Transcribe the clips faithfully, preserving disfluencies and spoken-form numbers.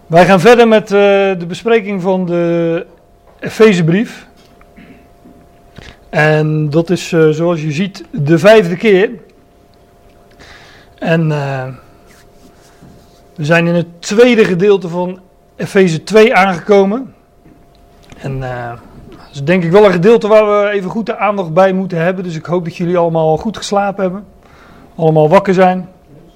Wij gaan verder met uh, de bespreking van de Efezebrief. En dat is, uh, zoals je ziet, de vijfde keer. En uh, we zijn in het tweede gedeelte van Efeze twee aangekomen. En uh, dat is denk ik wel een gedeelte waar we even goed de aandacht bij moeten hebben. Dus ik hoop dat jullie allemaal goed geslapen hebben. Allemaal wakker zijn.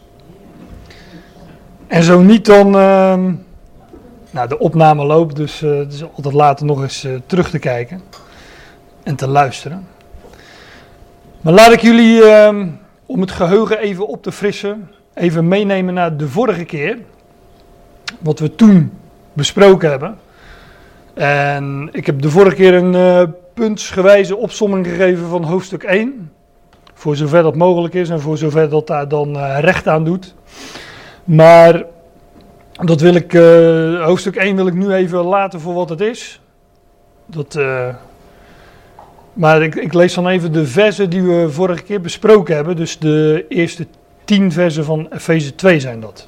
En zo niet dan... Uh, nou, de opname loopt, dus uh, het is altijd later nog eens uh, terug te kijken. En te luisteren. Maar laat ik jullie, uh, om het geheugen even op te frissen, even meenemen naar de vorige keer. Wat we toen besproken hebben. En ik heb de vorige keer een uh, puntsgewijze opsomming gegeven van hoofdstuk één. Voor zover dat mogelijk is en voor zover dat daar dan uh, recht aan doet. Maar dat wil ik, uh, hoofdstuk één wil ik nu even laten voor wat het is. Dat, uh, maar ik, ik lees dan even de versen die we vorige keer besproken hebben. Dus de eerste tien versen van Efeze twee zijn dat.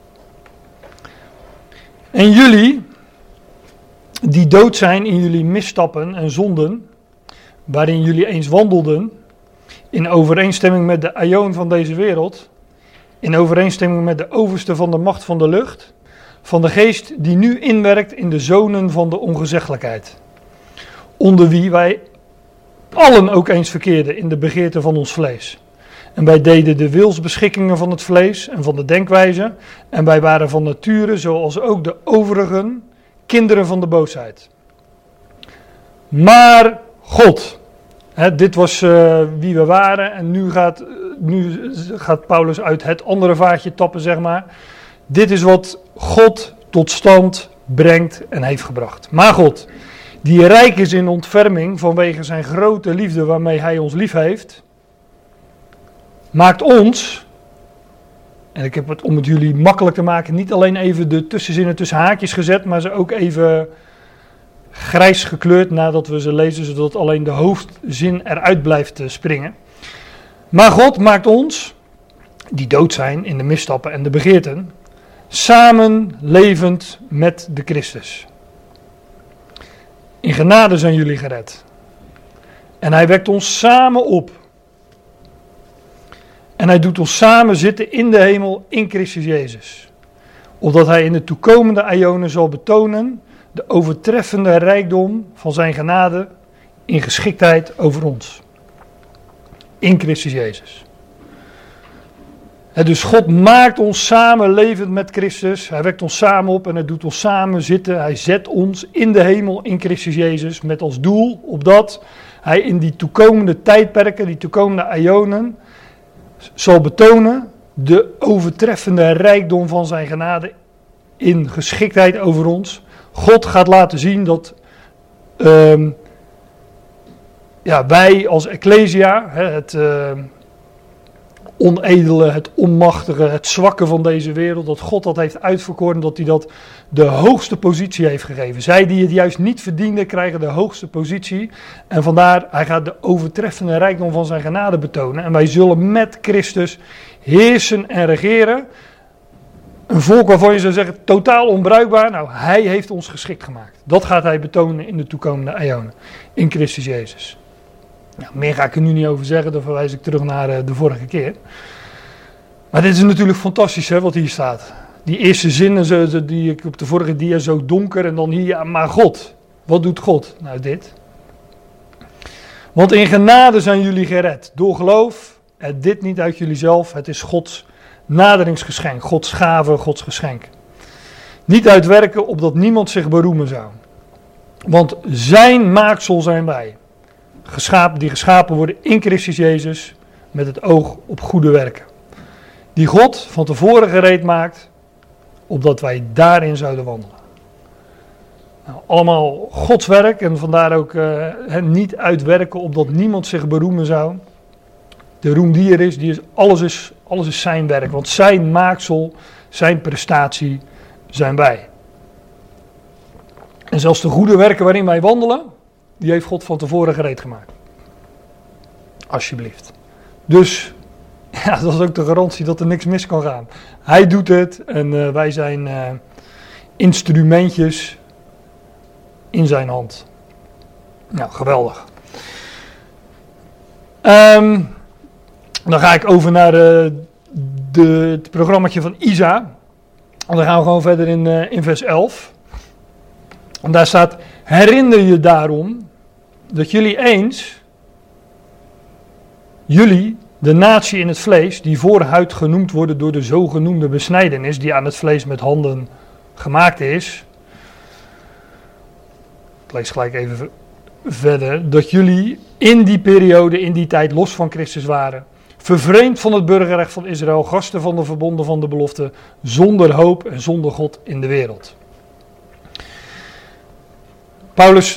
En jullie, die dood zijn in jullie misstappen en zonden, waarin jullie eens wandelden, in overeenstemming met de aion van deze wereld, in overeenstemming met de overste van de macht van de lucht, van de geest die nu inwerkt in de zonen van de ongezeggelijkheid, onder wie wij allen ook eens verkeerden in de begeerte van ons vlees. En wij deden de wilsbeschikkingen van het vlees en van de denkwijze, en wij waren van nature, zoals ook de overigen, kinderen van de boosheid. Maar God, hè, dit was uh, wie we waren, en nu gaat, nu gaat Paulus uit het andere vaatje tappen, zeg maar. Dit is wat God tot stand brengt en heeft gebracht. Maar God, die rijk is in ontferming vanwege zijn grote liefde waarmee hij ons lief heeft, maakt ons, en ik heb het om het jullie makkelijk te maken, niet alleen even de tussenzinnen tussen haakjes gezet, maar ze ook even grijs gekleurd nadat we ze lezen, zodat alleen de hoofdzin eruit blijft springen. Maar God maakt ons, die dood zijn in de misstappen en de begeerten, samen levend met de Christus. In genade zijn jullie gered. En hij wekt ons samen op. En hij doet ons samen zitten in de hemel in Christus Jezus. Opdat hij in de toekomende aionen zal betonen de overtreffende rijkdom van zijn genade in geschiktheid over ons. In Christus Jezus. He, dus God maakt ons samen levend met Christus. Hij wekt ons samen op en hij doet ons samen zitten. Hij zet ons in de hemel in Christus Jezus met als doel opdat hij in die toekomende tijdperken, die toekomende aionen, zal betonen de overtreffende rijkdom van zijn genade in geschiktheid over ons. God gaat laten zien dat um, ja, wij als Ecclesia, het uh, onedele, het onmachtige, het zwakke van deze wereld, dat God dat heeft uitverkoren, dat hij dat de hoogste positie heeft gegeven. Zij die het juist niet verdienden, krijgen de hoogste positie. En vandaar, hij gaat de overtreffende rijkdom van zijn genade betonen. En wij zullen met Christus heersen en regeren. Een volk waarvan je zou zeggen, totaal onbruikbaar. Nou, hij heeft ons geschikt gemaakt. Dat gaat hij betonen in de toekomende eonen. In Christus Jezus. Nou, meer ga ik er nu niet over zeggen, dan verwijs ik terug naar uh, de vorige keer. Maar dit is natuurlijk fantastisch, hè, wat hier staat. Die eerste zinnen zo, die ik op de vorige dia zo donker en dan hier, ja, maar God. Wat doet God? Nou, dit. Want in genade zijn jullie gered. Door geloof, en dit niet uit jullie zelf, het is Gods naderingsgeschenk. Gods gave, Gods geschenk. Niet uitwerken opdat niemand zich beroemen zou. Want zijn maaksel zijn wij. Geschapen, die geschapen worden in Christus Jezus met het oog op goede werken. Die God van tevoren gereed maakt, opdat wij daarin zouden wandelen. Nou, allemaal Gods werk en vandaar ook uh, hem niet uitwerken opdat niemand zich beroemen zou. De roem die er is, die is, alles is, alles is zijn werk, want zijn maaksel, zijn prestatie zijn wij. En zelfs de goede werken waarin wij wandelen, die heeft God van tevoren gereed gemaakt. Alsjeblieft. Dus, ja, dat is ook de garantie dat er niks mis kan gaan. Hij doet het en uh, wij zijn uh, instrumentjes in zijn hand. Nou, geweldig. Um, dan ga ik over naar uh, de, het programmaatje van Isa. En dan gaan we gewoon verder in, uh, in vers elf. En daar staat: herinner je daarom dat jullie eens, jullie, de natie in het vlees, die voorhuid genoemd worden door de zogenoemde besnijdenis, die aan het vlees met handen gemaakt is. Ik lees gelijk even verder. Dat jullie in die periode, in die tijd, los van Christus waren. Vervreemd van het burgerrecht van Israël, gasten van de verbonden van de belofte, zonder hoop en zonder God in de wereld. Paulus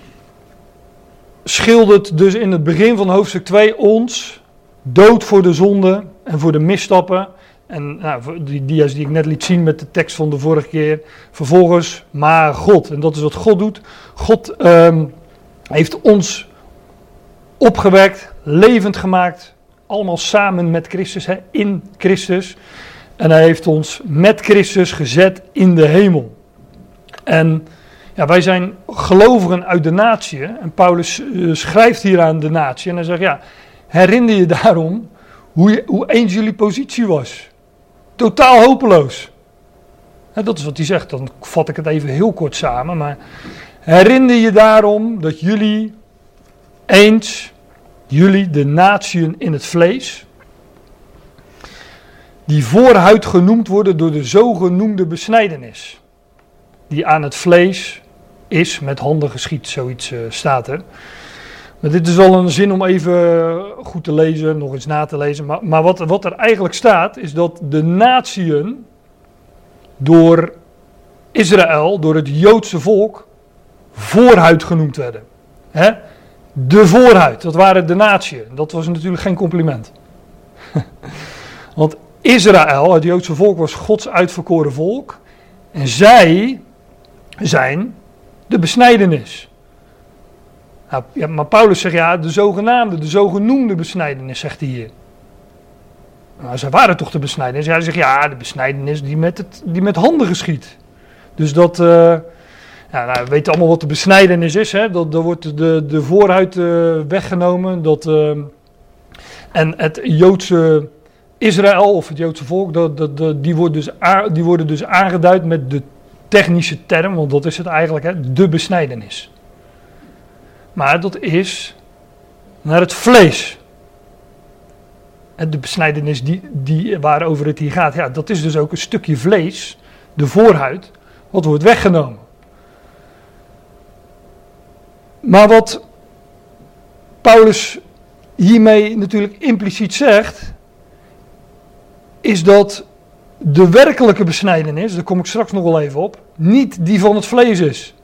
schildert dus in het begin van hoofdstuk twee ons dood voor de zonde en voor de misstappen. En nou, die dia's die ik net liet zien met de tekst van de vorige keer. Vervolgens, maar God. En dat is wat God doet. God um, heeft ons opgewekt, levend gemaakt. Allemaal samen met Christus, hè, in Christus. En hij heeft ons met Christus gezet in de hemel. En ja, wij zijn gelovigen uit de natie. En Paulus uh, schrijft hier aan de natie. En hij zegt, ja, herinner je daarom hoe, je, hoe eens jullie positie was. Totaal hopeloos. Ja, dat is wat hij zegt. Dan vat ik het even heel kort samen. Maar herinner je daarom dat jullie eens, jullie de natieën in het vlees, die voorhuid genoemd worden door de zogenoemde besnijdenis, die aan het vlees is met handen geschied, zoiets uh, staat er. Maar dit is wel een zin om even goed te lezen, nog eens na te lezen. Maar, maar wat, wat er eigenlijk staat, is dat de natieën door Israël, door het Joodse volk, voorhuid genoemd werden. Hè? De voorhuid, dat waren de natieën. Dat was natuurlijk geen compliment. Want Israël, het Joodse volk, was Gods uitverkoren volk. En zij zijn de besnijdenis. Nou, ja, maar Paulus zegt ja, de zogenaamde, de zogenoemde besnijdenis, zegt hij hier. Nou, zij waren toch de besnijdenis? Hij zegt ja, de besnijdenis die met, het, die met handen geschiet. Dus dat, uh, ja, nou, we weten allemaal wat de besnijdenis is. Hè? Dat, dat wordt de, de voorhuid uh, weggenomen. Dat, uh, en het Joodse Israël, of het Joodse volk, dat, dat, dat, die, wordt dus a, die worden dus aangeduid met de technische term, want dat is het eigenlijk, hè, de besnijdenis. Maar dat is naar het vlees. En de besnijdenis die, die, waarover het hier gaat, ja, dat is dus ook een stukje vlees, de voorhuid, wat wordt weggenomen. Maar wat Paulus hiermee natuurlijk impliciet zegt, is dat de werkelijke besnijdenis, daar kom ik straks nog wel even op, niet die van het vlees is.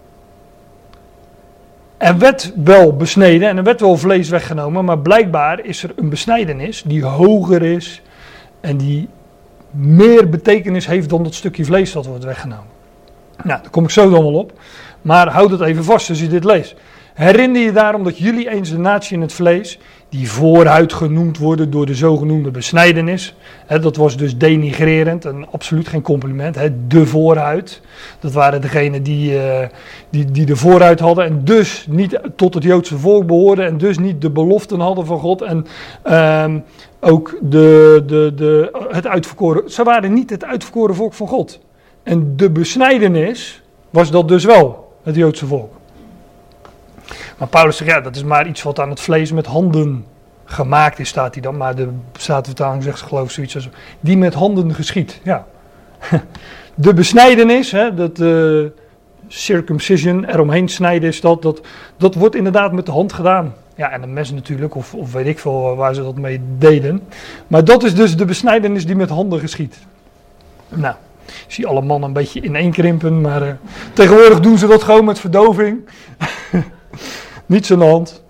Er werd wel besneden en er werd wel vlees weggenomen, maar blijkbaar is er een besnijdenis die hoger is en die meer betekenis heeft dan dat stukje vlees dat wordt weggenomen. Nou, daar kom ik zo dan wel op, maar houd het even vast als je dit leest. Herinner je daarom dat jullie eens de natie in het vlees, die voorhuid genoemd worden door de zogenoemde besnijdenis. Hè, dat was dus denigrerend en absoluut geen compliment. Hè, de voorhuid, dat waren degenen die, uh, die, die de voorhuid hadden en dus niet tot het Joodse volk behoorden en dus niet de beloften hadden van God en uh, ook de, de, de, het uitverkoren. Ze waren niet het uitverkoren volk van God. En de besnijdenis was dat dus wel, het Joodse volk. Maar Paulus zegt, ja, dat is maar iets wat aan het vlees met handen gemaakt is, staat hij dan. Maar de Statenvertaling zegt, geloof ik, zoiets als, die met handen geschiet. Ja. De besnijdenis, hè, dat uh, circumcision, eromheen snijden is dat, dat, dat wordt inderdaad met de hand gedaan. Ja, en een mes natuurlijk, of, of weet ik veel waar ze dat mee deden. Maar dat is dus de besnijdenis die met handen geschiet. Nou, ik zie alle mannen een beetje ineenkrimpen, maar uh, tegenwoordig doen ze dat gewoon met verdoving. Niets aan de hand.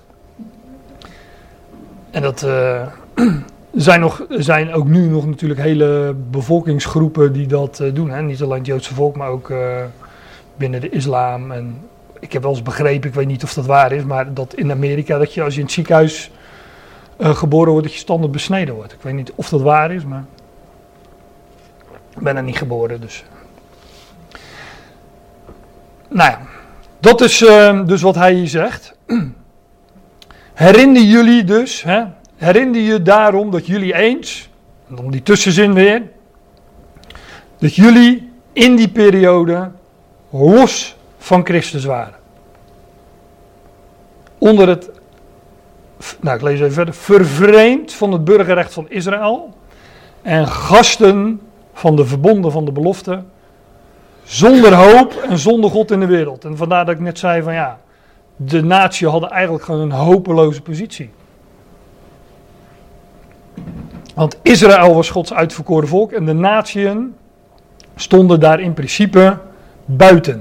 En dat uh, zijn, nog, zijn ook nu nog natuurlijk hele bevolkingsgroepen die dat uh, doen. Hè? Niet alleen het Joodse volk, maar ook uh, binnen de islam. En ik heb wel eens begrepen, ik weet niet of dat waar is, maar dat in Amerika, dat je als je in het ziekenhuis uh, geboren wordt, dat je standaard besneden wordt. Ik weet niet of dat waar is, maar ik ben er niet geboren, dus. Nou ja, dat is uh, dus wat hij hier zegt. Herinner jullie dus, hè, herinner je daarom dat jullie eens, en dan die tussenzin weer, dat jullie in die periode los van Christus waren. Onder het, nou ik lees even verder, vervreemd van het burgerrecht van Israël en gasten van de verbonden van de belofte, zonder hoop en zonder God in de wereld. En vandaar dat ik net zei van ja, de natie hadden eigenlijk gewoon een hopeloze positie. Want Israël was Gods uitverkoren volk en de natieën stonden daar in principe buiten.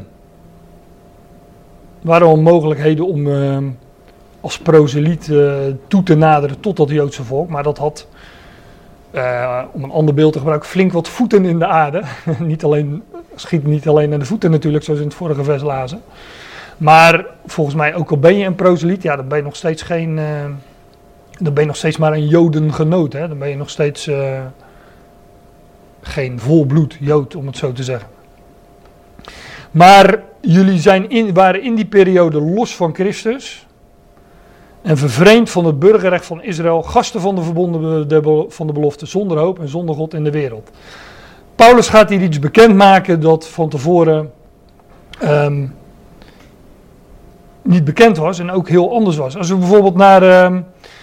Er waren al mogelijkheden om uh, als proseliet uh, toe te naderen tot dat Joodse volk, maar dat had, uh, om een ander beeld te gebruiken, flink wat voeten in de aarde. niet alleen, schiet niet alleen aan de voeten natuurlijk, zoals in het vorige vers lazen. Maar volgens mij, ook al ben je een proseliet, ja, dan ben je nog steeds geen, uh, dan ben je nog steeds maar een Jodengenoot, hè? Dan ben je nog steeds uh, geen volbloed Jood, om het zo te zeggen. Maar jullie zijn in, waren in die periode los van Christus en vervreemd van het burgerrecht van Israël, gasten van de verbonden de, van de belofte, zonder hoop en zonder God in de wereld. Paulus gaat hier iets bekendmaken dat van tevoren um, niet bekend was en ook heel anders was. Als we bijvoorbeeld naar um,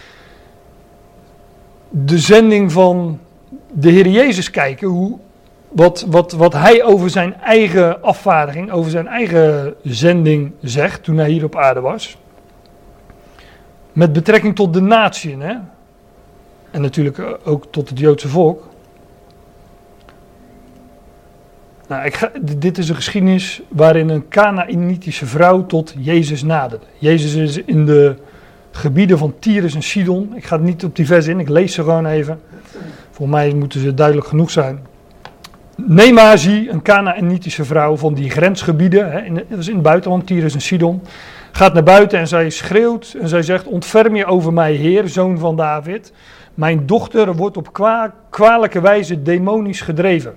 de zending van de Heer Jezus kijken, hoe, wat, wat, wat hij over zijn eigen afvaardiging, over zijn eigen zending zegt toen hij hier op aarde was. Met betrekking tot de natieën, hè? En natuurlijk ook tot het Joodse volk. Nou, ik ga, dit is een geschiedenis waarin een Kanaanitische vrouw tot Jezus naderde. Jezus is in de gebieden van Tyrus en Sidon. Ik ga niet op die vers in, ik lees ze gewoon even. Voor mij moeten ze duidelijk genoeg zijn. Nemazi, een Kanaanitische vrouw van die grensgebieden, hè, in, dat is in het buitenland, Tyrus en Sidon, gaat naar buiten en zij schreeuwt en zij zegt: ontferm je over mij, Heer, zoon van David. Mijn dochter wordt op kwa- kwalijke wijze demonisch gedreven.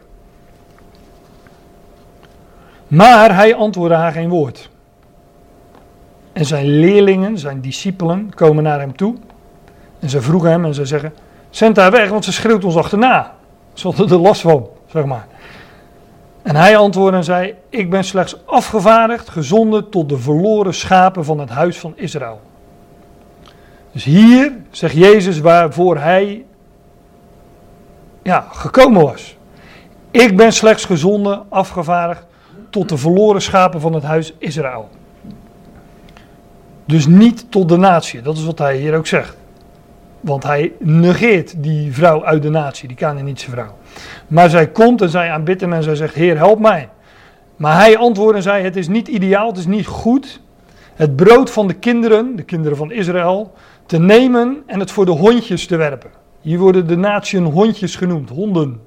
Maar hij antwoordde haar geen woord. En zijn leerlingen, zijn discipelen, komen naar hem toe. En ze vroegen hem en ze zeggen: zend haar weg, want ze schreeuwt ons achterna. Ze hadden er last van, zeg maar. En hij antwoordde en zei: ik ben slechts afgevaardigd, gezonden tot de verloren schapen van het huis van Israël. Dus hier zegt Jezus waarvoor hij ja, gekomen was. Ik ben slechts gezonden, afgevaardigd tot de verloren schapen van het huis Israël. Dus niet tot de natie, dat is wat hij hier ook zegt. Want hij negeert die vrouw uit de natie, die Kanaanitische vrouw. Maar zij komt en zij aanbidt hem en zij zegt: Heer, help mij. Maar hij antwoordde en zei: het is niet ideaal, het is niet goed het brood van de kinderen, de kinderen van Israël, te nemen en het voor de hondjes te werpen. Hier worden de natieën hondjes genoemd, honden.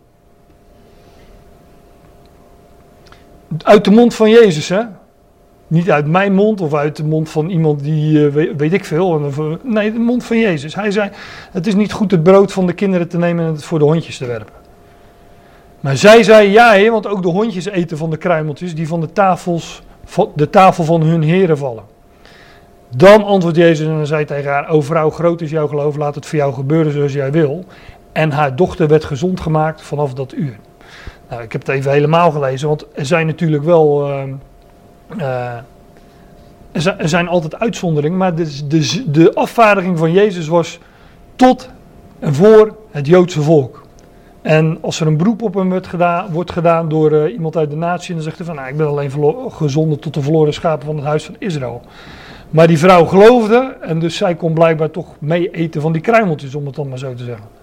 Uit de mond van Jezus, hè? Niet uit mijn mond of uit de mond van iemand die, uh, weet, weet ik veel. Nee, de mond van Jezus. Hij zei: het is niet goed het brood van de kinderen te nemen en het voor de hondjes te werpen. Maar zij zei: ja, heer, want ook de hondjes eten van de kruimeltjes die van de, tafels, de tafel van hun heren vallen. Dan antwoordt Jezus en zei tegen haar: o vrouw, groot is jouw geloof, laat het voor jou gebeuren zoals jij wil. En haar dochter werd gezond gemaakt vanaf dat uur. Nou, ik heb het even helemaal gelezen, want er zijn natuurlijk wel... Uh, uh, er zijn altijd uitzonderingen, maar de, de, de afvaardiging van Jezus was tot en voor het Joodse volk. En als er een beroep op hem wordt gedaan, wordt gedaan door uh, iemand uit de natie, dan zegt hij van: nou, ik ben alleen verlo- gezonden tot de verloren schapen van het huis van Israël. Maar die vrouw geloofde en dus zij kon blijkbaar toch mee eten van die kruimeltjes, om het dan maar zo te zeggen.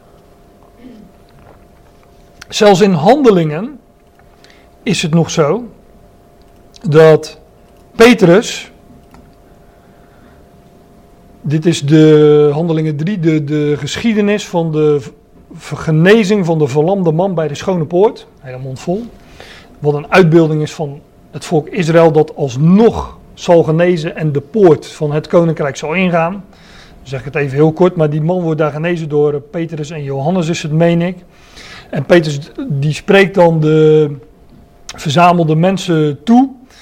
Zelfs in Handelingen is het nog zo dat Petrus, dit is de Handelingen drie, de, de geschiedenis van de genezing van de verlamde man bij de Schone Poort, hele mond vol, wat een uitbeelding is van het volk Israël dat alsnog zal genezen en de poort van het koninkrijk zal ingaan. Dan zeg ik het even heel kort, maar die man wordt daar genezen door Petrus en Johannes is het, meen ik. En Petrus die spreekt dan de verzamelde mensen toe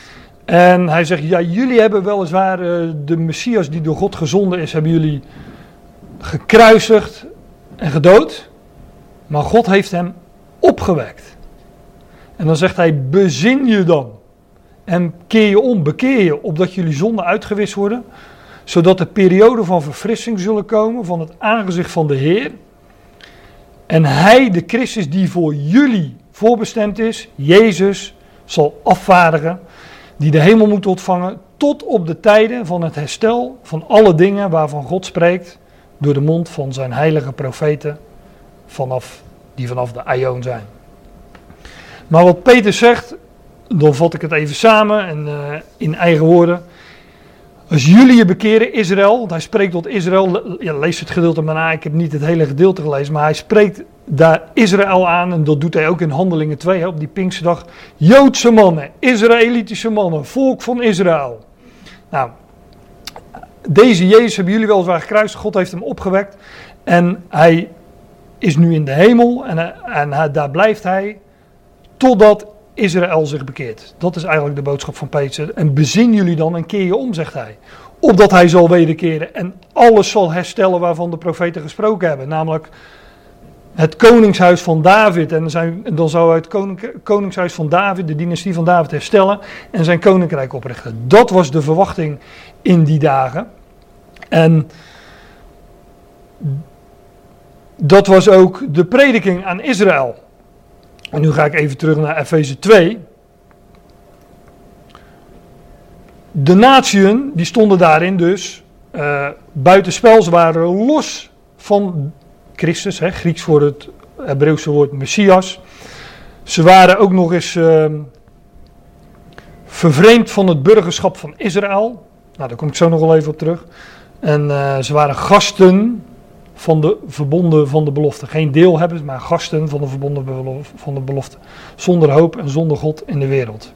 En hij zegt, ja, jullie hebben weliswaar uh, de Messias die door God gezonden is, hebben jullie gekruisigd en gedood. Maar God heeft hem opgewekt. En dan zegt hij, bezin je dan. En keer je om, bekeer je, opdat jullie zonden uitgewist worden. Zodat de periode van verfrissing zullen komen van het aangezicht van de Heer. En hij, de Christus die voor jullie voorbestemd is, Jezus, zal afvaardigen. Die de hemel moet ontvangen tot op de tijden van het herstel van alle dingen waarvan God spreekt. Door de mond van zijn heilige profeten vanaf, die vanaf de aion zijn. Maar wat Peter zegt, dan vat ik het even samen en uh, in eigen woorden. Als jullie je bekeren, Israël, want hij spreekt tot Israël, ja, lees het gedeelte maar na, ik heb niet het hele gedeelte gelezen, maar hij spreekt daar Israël aan, en dat doet hij ook in Handelingen twee, hè, op die Pinksterdag. Joodse mannen, Israëlitische mannen, volk van Israël. Nou, deze Jezus hebben jullie weliswaar gekruisigd, God heeft hem opgewekt en hij is nu in de hemel en, en hij, daar blijft hij totdat Israël zich bekeert. Dat is eigenlijk de boodschap van Peter. En bezin jullie dan en keer je om, zegt hij. Opdat hij zal wederkeren en alles zal herstellen waarvan de profeten gesproken hebben. Namelijk het koningshuis van David. En zijn, dan zou hij het koning, koningshuis van David, de dynastie van David, herstellen en zijn koninkrijk oprichten. Dat was de verwachting in die dagen. En dat was ook de prediking aan Israël. En nu ga ik even terug naar Efeze twee. De natieën, die stonden daarin dus uh, buitenspel. Ze waren los van Christus, hè, Grieks voor het Hebreeuwse woord Messias. Ze waren ook nog eens uh, vervreemd van het burgerschap van Israël. Nou, daar kom ik zo nog wel even op terug. En uh, ze waren gasten van de verbonden van de belofte. Geen deelhebbers, maar gasten van de verbonden van de belofte. Zonder hoop en zonder God in de wereld.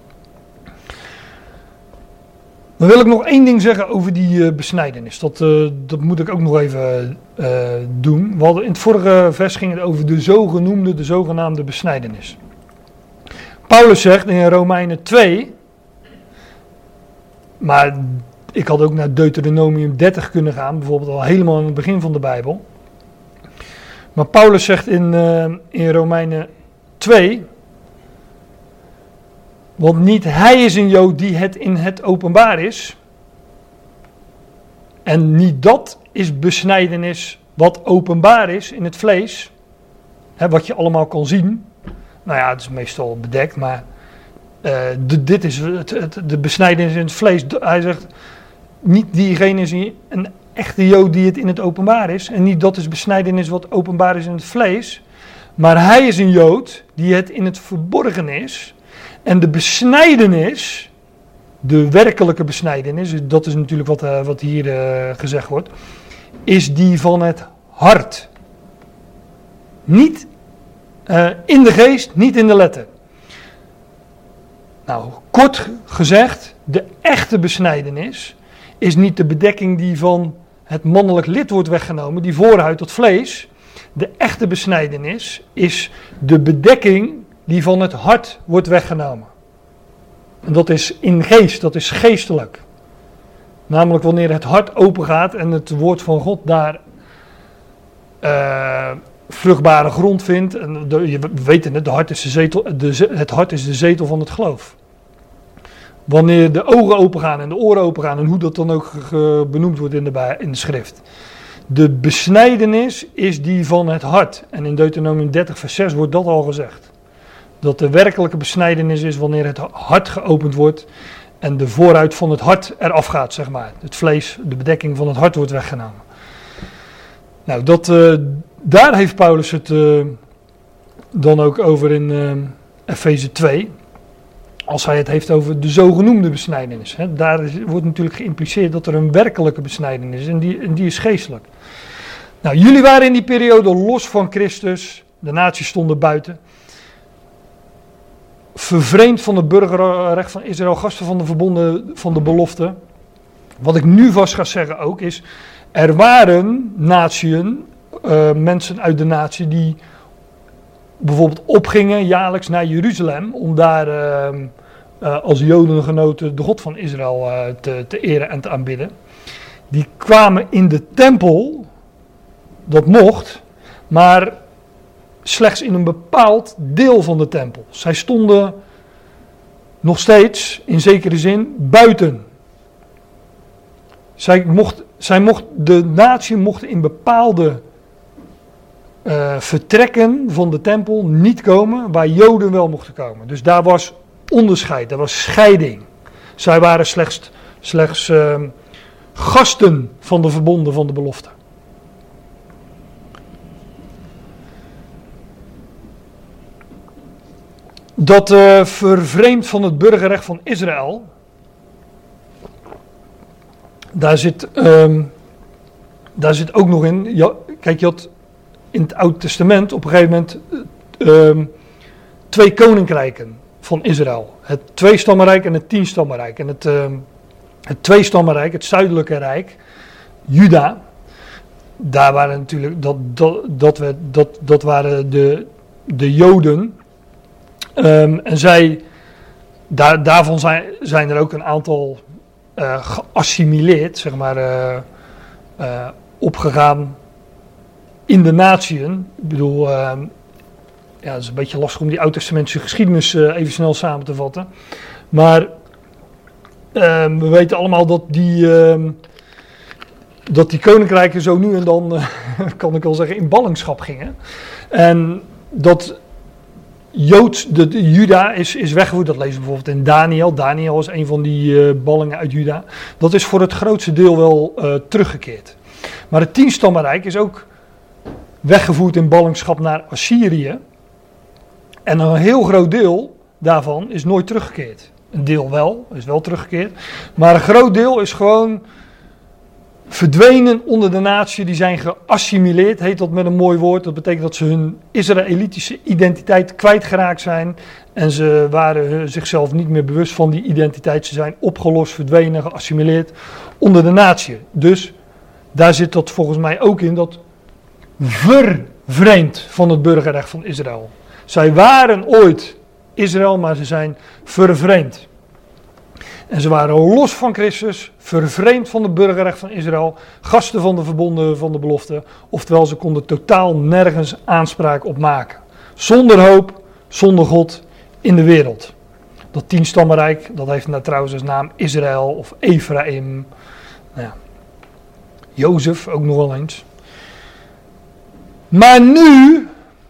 Dan wil ik nog één ding zeggen over die uh, besnijdenis. Dat, uh, dat moet ik ook nog even uh, doen. We hadden in het vorige vers ging het over de zogenoemde, de zogenaamde besnijdenis. Paulus zegt in Romeinen twee, maar ik had ook naar Deuteronomium dertig kunnen gaan, bijvoorbeeld al helemaal aan het begin van de Bijbel. Maar Paulus zegt in, uh, in Romeinen twee, want niet hij is een Jood die het in het openbaar is. En niet dat is besnijdenis wat openbaar is in het vlees. Hè, wat je allemaal kan zien. Nou ja, het is meestal bedekt, maar uh, de, dit is het, het, de besnijdenis in het vlees. Hij zegt, niet diegene is een echte Jood die het in het openbaar is. En niet dat is besnijdenis wat openbaar is in het vlees. Maar hij is een Jood die het in het verborgen is. En de besnijdenis, de werkelijke besnijdenis, dat is natuurlijk wat, uh, wat hier uh, gezegd wordt, is die van het hart. Niet uh, in de geest, niet in de letter. Nou, kort gezegd, de echte besnijdenis is niet de bedekking die van het mannelijk lid wordt weggenomen, die voorhuid tot vlees. De echte besnijdenis is de bedekking die van het hart wordt weggenomen. En dat is in geest, dat is geestelijk. Namelijk wanneer het hart open gaat en het woord van God daar uh, vruchtbare grond vindt. En de, je weet het, de hart is de zetel, de, het hart is de zetel van het geloof. Wanneer de ogen open gaan en de oren open gaan en hoe dat dan ook uh, benoemd wordt in de, in de schrift. De besnijdenis is die van het hart. En in Deuteronomium dertig vers zes wordt dat al gezegd. Dat de werkelijke besnijdenis is wanneer het hart geopend wordt en de vooruit van het hart eraf gaat, zeg maar. Het vlees, de bedekking van het hart wordt weggenomen. Nou, dat, uh, daar heeft Paulus het uh, dan ook over in uh, Efeze twee. Als hij het heeft over de zogenoemde besnijdenis. Hè. Daar is, wordt natuurlijk geïmpliceerd dat er een werkelijke besnijdenis is en die, en die is geestelijk. Nou, jullie waren in die periode los van Christus. De naties stonden buiten. Vervreemd van het burgerrecht van Israël, gasten van de verbonden van de belofte. Wat ik nu vast ga zeggen ook is, er waren natieën, uh, mensen uit de natie die bijvoorbeeld opgingen jaarlijks naar Jeruzalem om daar uh, uh, als Jodengenoten de God van Israël uh, te, te eren en te aanbidden. Die kwamen in de tempel, dat mocht, maar slechts in een bepaald deel van de tempel. Zij stonden nog steeds, in zekere zin, buiten. Zij mocht, zij mocht, de natie mocht in bepaalde uh, vertrekken van de tempel niet komen, waar Joden wel mochten komen. Dus daar was onderscheid, daar was scheiding. Zij waren slechts, slechts uh, gasten van de verbonden van de belofte. Dat uh, vervreemd van het burgerrecht van Israël, daar zit, um, daar zit ook nog in, ja, kijk je had in het Oude Testament op een gegeven moment um, twee koninkrijken van Israël. Het tweestammenrijk en het tienstammenrijk. En het, um, het tweestammenrijk, het zuidelijke rijk, Juda, daar waren natuurlijk, dat, dat, dat, werd, dat, dat waren de, de Joden. Um, en zij, daar, daarvan zijn, zijn er ook een aantal uh, geassimileerd, zeg maar, uh, uh, opgegaan in de natieën. Ik bedoel, uh, ja, het is een beetje lastig om die Oud-testamentische geschiedenis uh, even snel samen te vatten. Maar uh, we weten allemaal dat die, uh, dat die koninkrijken zo nu en dan, uh, kan ik wel zeggen, in ballingschap gingen. En dat Joods, de, de Juda is, is weggevoerd, dat lezen we bijvoorbeeld in Daniel. Daniel is een van die uh, ballingen uit Juda. Dat is voor het grootste deel wel uh, teruggekeerd. Maar het tienstammenrijk is ook weggevoerd in ballingschap naar Assyrië. En een heel groot deel daarvan is nooit teruggekeerd. Een deel wel, is wel teruggekeerd. Maar een groot deel is gewoon verdwenen onder de natie, die zijn geassimileerd, heet dat met een mooi woord. Dat betekent dat ze hun Israëlitische identiteit kwijtgeraakt zijn. En ze waren zichzelf niet meer bewust van die identiteit. Ze zijn opgelost, verdwenen, geassimileerd onder de natie. Dus daar zit dat volgens mij ook in, dat vervreemd van het burgerrecht van Israël. Zij waren ooit Israël, maar ze zijn vervreemd. En ze waren los van Christus, vervreemd van het burgerrecht van Israël, gasten van de verbonden van de belofte. Oftewel, ze konden totaal nergens aanspraak op maken. Zonder hoop, zonder God in de wereld. Dat tienstammenrijk, dat heeft nou trouwens als naam Israël of Ephraim. Nou ja. Jozef ook nog wel eens. Maar nu,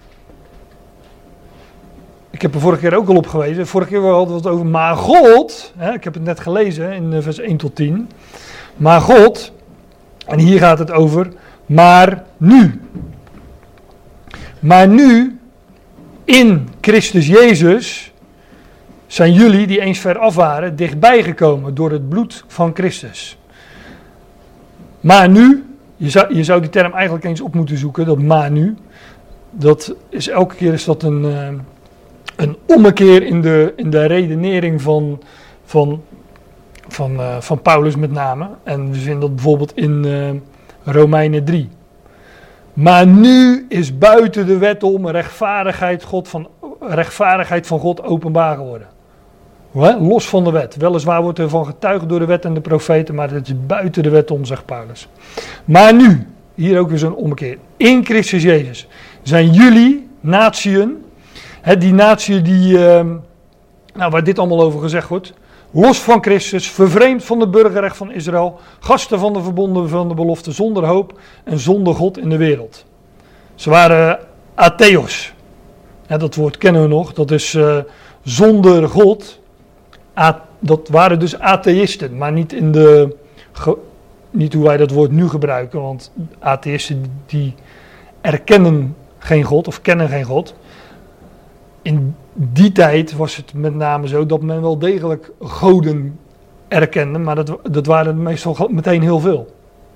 ik heb er vorige keer ook al op gewezen. Vorige keer hadden we het over, maar God, hè, ik heb het net gelezen in vers één tot tien. Maar God, en hier gaat het over, maar nu. Maar nu, in Christus Jezus, zijn jullie die eens ver af waren, dichtbij gekomen door het bloed van Christus. Maar nu, je zou, je zou die term eigenlijk eens op moeten zoeken, dat maar nu. Dat is elke keer is dat een... Uh, Een ommekeer in de, in de redenering van, van, van, uh, van Paulus met name. En we vinden dat bijvoorbeeld in uh, Romeinen drie. Maar nu is buiten de wet om rechtvaardigheid, God van, rechtvaardigheid van God openbaar geworden. Los van de wet. Weliswaar wordt er van getuigd door de wet en de profeten, maar het is buiten de wet om, zegt Paulus. Maar nu, hier ook weer zo'n ommekeer. In Christus Jezus zijn jullie, natieën, He, die natie die, uh, nou, waar dit allemaal over gezegd wordt, los van Christus, vervreemd van het burgerrecht van Israël, gasten van de verbonden van de belofte, zonder hoop en zonder God in de wereld. Ze waren atheos. Ja, dat woord kennen we nog, dat is uh, zonder God. A, dat waren dus atheïsten, maar niet in de, ge, niet hoe wij dat woord nu gebruiken, want atheïsten die erkennen geen God of kennen geen God. In die tijd was het met name zo dat men wel degelijk goden erkende, maar dat, dat waren meestal meteen heel veel.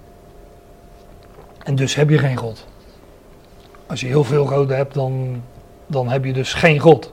En dus heb je geen God. Als je heel veel goden hebt, dan, dan heb je dus geen God.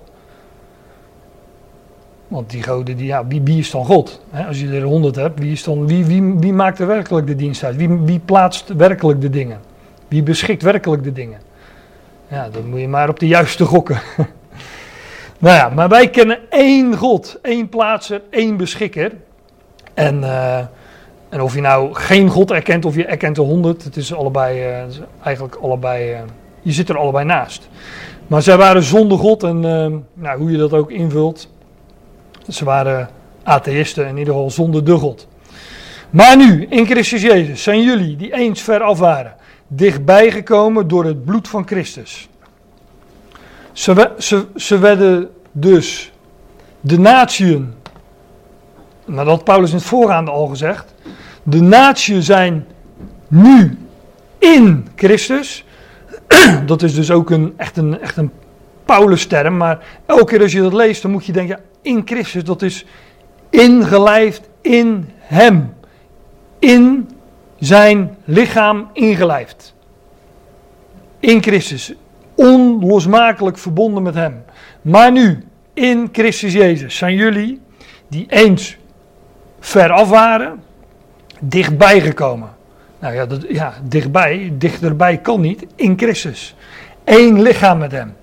Want die goden, die, ja, wie, wie is dan God? He, als je er honderd hebt, wie, is dan, wie, wie, wie maakt er werkelijk de dienst uit? Wie, wie plaatst werkelijk de dingen? Wie beschikt werkelijk de dingen? Ja, dan moet je maar op de juiste gokken. Nou ja, maar wij kennen één God, één plaatser, één beschikker. En, uh, en of je nou geen God erkent of je erkent de honderd, het is allebei, uh, het is eigenlijk allebei, uh, je zit er allebei naast. Maar zij waren zonder God en uh, nou, hoe je dat ook invult, ze waren atheïsten, in ieder geval zonder de God. Maar nu, in Christus Jezus, zijn jullie die eens ver af waren, dichtbij gekomen door het bloed van Christus. Ze, ze, ze werden dus de natieën, maar dat had Paulus in het voorgaande al gezegd, de natieën zijn nu in Christus. Dat is dus ook een, echt een, echt een Paulus-term, maar elke keer als je dat leest, dan moet je denken, ja, in Christus, dat is ingelijfd in hem. In zijn lichaam ingelijfd. In Christus. Onlosmakelijk verbonden met hem. Maar nu, in Christus Jezus, zijn jullie die eens ver af waren, dichtbij gekomen. Nou ja, dat, ja, dichtbij, dichterbij kan niet, in Christus. Eén lichaam met hem.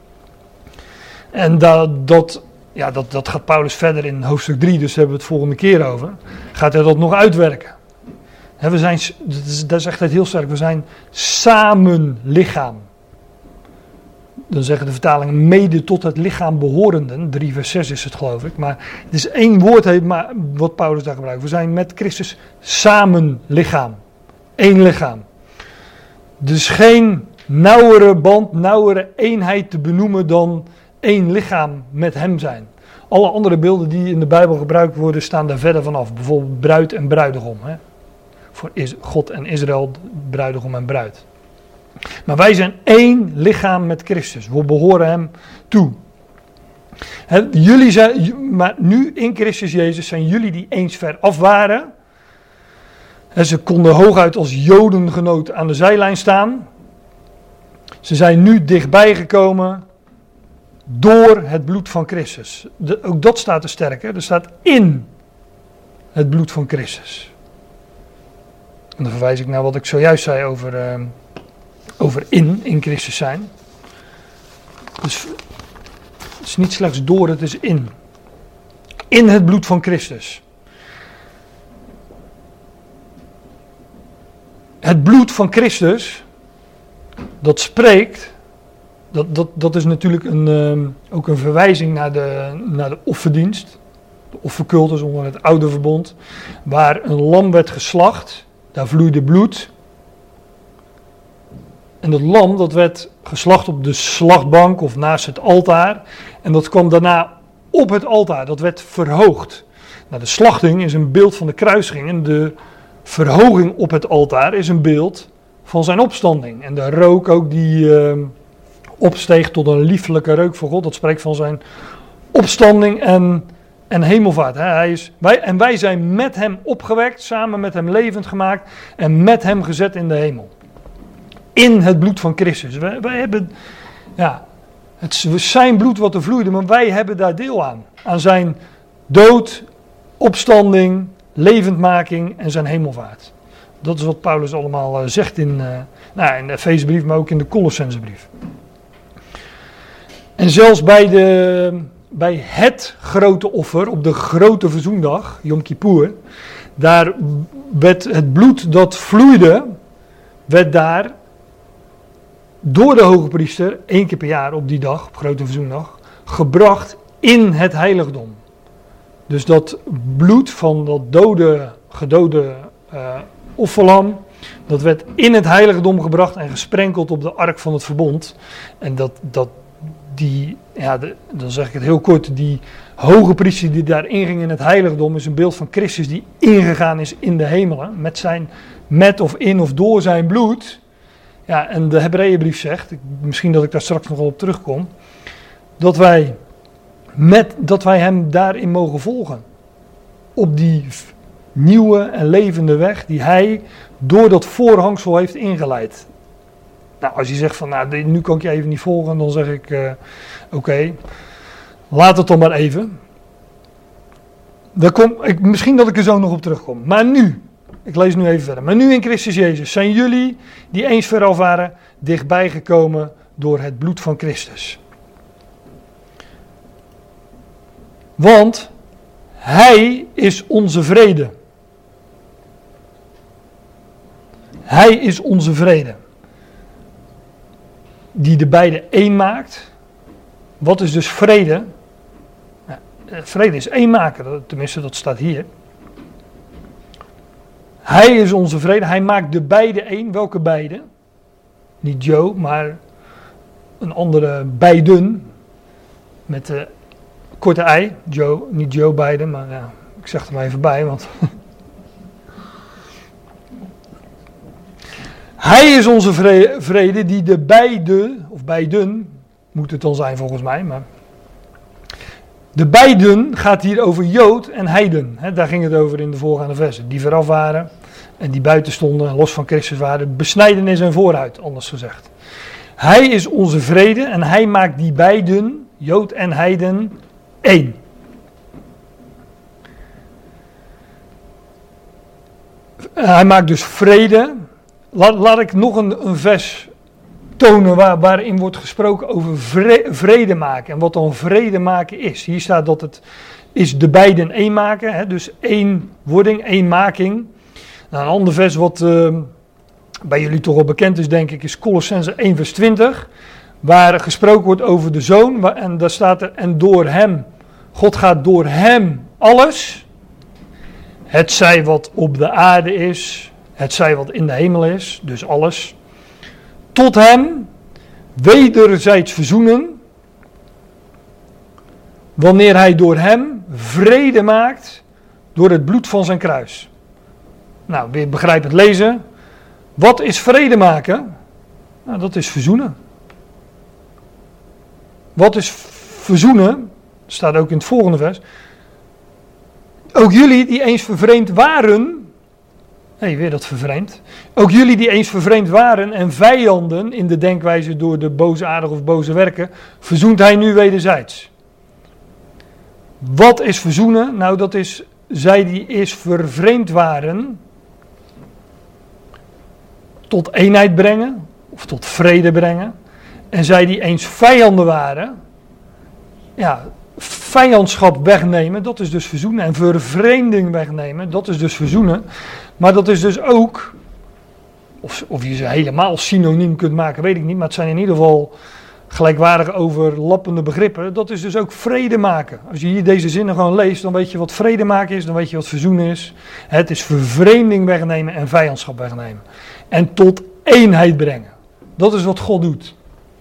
En dat, dat, ja, dat, dat gaat Paulus verder in hoofdstuk drie, dus daar hebben we het volgende keer over. Gaat hij dat nog uitwerken. He, we zijn, dat is, dat is echt heel sterk, we zijn samen lichaam. Dan zeggen de vertalingen mede tot het lichaam behorenden. drie vers zes is het geloof ik. Maar het is één woord maar wat Paulus daar gebruikt. We zijn met Christus samen lichaam. Eén lichaam. Dus geen nauwere band, nauwere eenheid te benoemen dan één lichaam met hem zijn. Alle andere beelden die in de Bijbel gebruikt worden staan daar verder vanaf. Bijvoorbeeld bruid en bruidegom. Hè? Voor God en Israël, bruidegom en bruid. Maar wij zijn één lichaam met Christus. We behoren hem toe. He, jullie zijn, maar nu in Christus Jezus zijn jullie die eens ver af waren. En ze konden hooguit als jodengenoot aan de zijlijn staan. Ze zijn nu dichtbij gekomen door het bloed van Christus. De, ook dat staat er sterk. Hè? Er staat in het bloed van Christus. En dan verwijs ik naar wat ik zojuist zei over... Uh, Over in, in Christus zijn. Dus het is niet slechts door, het is in. In het bloed van Christus. Het bloed van Christus, dat spreekt, dat, dat, dat is natuurlijk een, um, ook een verwijzing naar de, naar de offerdienst. De offercultus onder het oude verbond. Waar een lam werd geslacht, daar vloeide bloed. En dat lam, dat werd geslacht op de slachtbank of naast het altaar. En dat kwam daarna op het altaar, dat werd verhoogd. Nou, de slachting is een beeld van de kruisiging. En de verhoging op het altaar is een beeld van zijn opstanding. En de rook ook die uh, opsteeg tot een liefelijke reuk voor God. Dat spreekt van zijn opstanding en, en hemelvaart. Hè. Hij is, wij, en wij zijn met hem opgewekt, samen met hem levend gemaakt en met hem gezet in de hemel. In het bloed van Christus. Wij, wij hebben, ja, het is zijn bloed wat er vloeide, maar wij hebben daar deel aan. Aan zijn dood, opstanding, levendmaking en zijn hemelvaart. Dat is wat Paulus allemaal uh, zegt in, uh, nou, in de Efezebrief, maar ook in de Colossensebrief. En zelfs bij, de, bij het grote offer, op de grote verzoendag, Yom Kippur, daar werd het bloed dat vloeide, werd daar door de hoge priester, één keer per jaar op die dag, op grote verzoendag, gebracht in het heiligdom. Dus dat bloed van dat dode, gedode uh, offerlam, dat werd in het heiligdom gebracht en gesprenkeld op de ark van het verbond. En dat, dat die, ja, de, dan zeg ik het heel kort, die hoge priester die daar inging in het heiligdom is een beeld van Christus die ingegaan is in de hemelen, met zijn, met of in of door zijn bloed. Ja, en de Hebreeënbrief zegt, misschien dat ik daar straks nog wel op terugkom, dat wij, met, dat wij hem daarin mogen volgen. Op die nieuwe en levende weg die hij door dat voorhangsel heeft ingeleid. Nou, als je zegt van, nou, nu kan ik je even niet volgen, dan zeg ik, uh, oké, okay, laat het dan maar even. Daar kom, ik, misschien dat ik er zo nog op terugkom. Maar nu, ik lees nu even verder. Maar nu in Christus Jezus zijn jullie, die eens veraf waren, dichtbij gekomen door het bloed van Christus. Want hij is onze vrede. Hij is onze vrede. Die de beide één maakt. Wat is dus vrede? Ja, vrede is één maken, tenminste dat staat hier. Hij is onze vrede, hij maakt de beide één. Welke beide? Niet Joe, maar een andere beiden. Met de korte ei. Joe, niet Joe Biden, maar ja, ik zeg er maar even bij, want... Hij is onze vrede die de beide, of beiden, moet het dan zijn volgens mij, maar... De beiden gaat hier over Jood en heiden. He, daar ging het over in de voorgaande versen. Die vooraf waren en die buiten stonden, los van Christus waren. Besnijdenis en vooruit, anders gezegd. Hij is onze vrede en hij maakt die beiden, Jood en heiden, één. Hij maakt dus vrede. Laat, laat ik nog een, een vers tonen waar, waarin wordt gesproken over vre, vrede maken. En wat dan vrede maken is. Hier staat dat het is de beiden één maken. Hè, dus één wording, één making. Nou, een ander vers wat uh, bij jullie toch wel bekend is, denk ik, is Colossenzen één vers twintig. Waar gesproken wordt over de Zoon. Waar, en daar staat er, en door hem, God gaat door hem alles. Het zij wat op de aarde is, het zij wat in de hemel is, dus alles. Tot hem wederzijds verzoenen, wanneer hij door hem vrede maakt door het bloed van zijn kruis. Nou, weer begrijpend lezen. Wat is vrede maken? Nou, dat is verzoenen. Wat is verzoenen? Staat ook in het volgende vers. Ook jullie die eens vervreemd waren. Nee, weer dat vervreemd. Ook jullie die eens vervreemd waren en vijanden in de denkwijze door de boosaardige of boze werken, verzoent hij nu wederzijds. Wat is verzoenen? Nou, dat is zij die eerst vervreemd waren, tot eenheid brengen, of tot vrede brengen. En zij die eens vijanden waren, ja, vijandschap wegnemen, dat is dus verzoenen. En vervreemding wegnemen, dat is dus verzoenen. Maar dat is dus ook, of, of je ze helemaal synoniem kunt maken, weet ik niet. Maar het zijn in ieder geval gelijkwaardige overlappende begrippen. Dat is dus ook vrede maken. Als je hier deze zinnen gewoon leest, dan weet je wat vrede maken is. Dan weet je wat verzoenen is. Het is vervreemding wegnemen en vijandschap wegnemen. En tot eenheid brengen. Dat is wat God doet.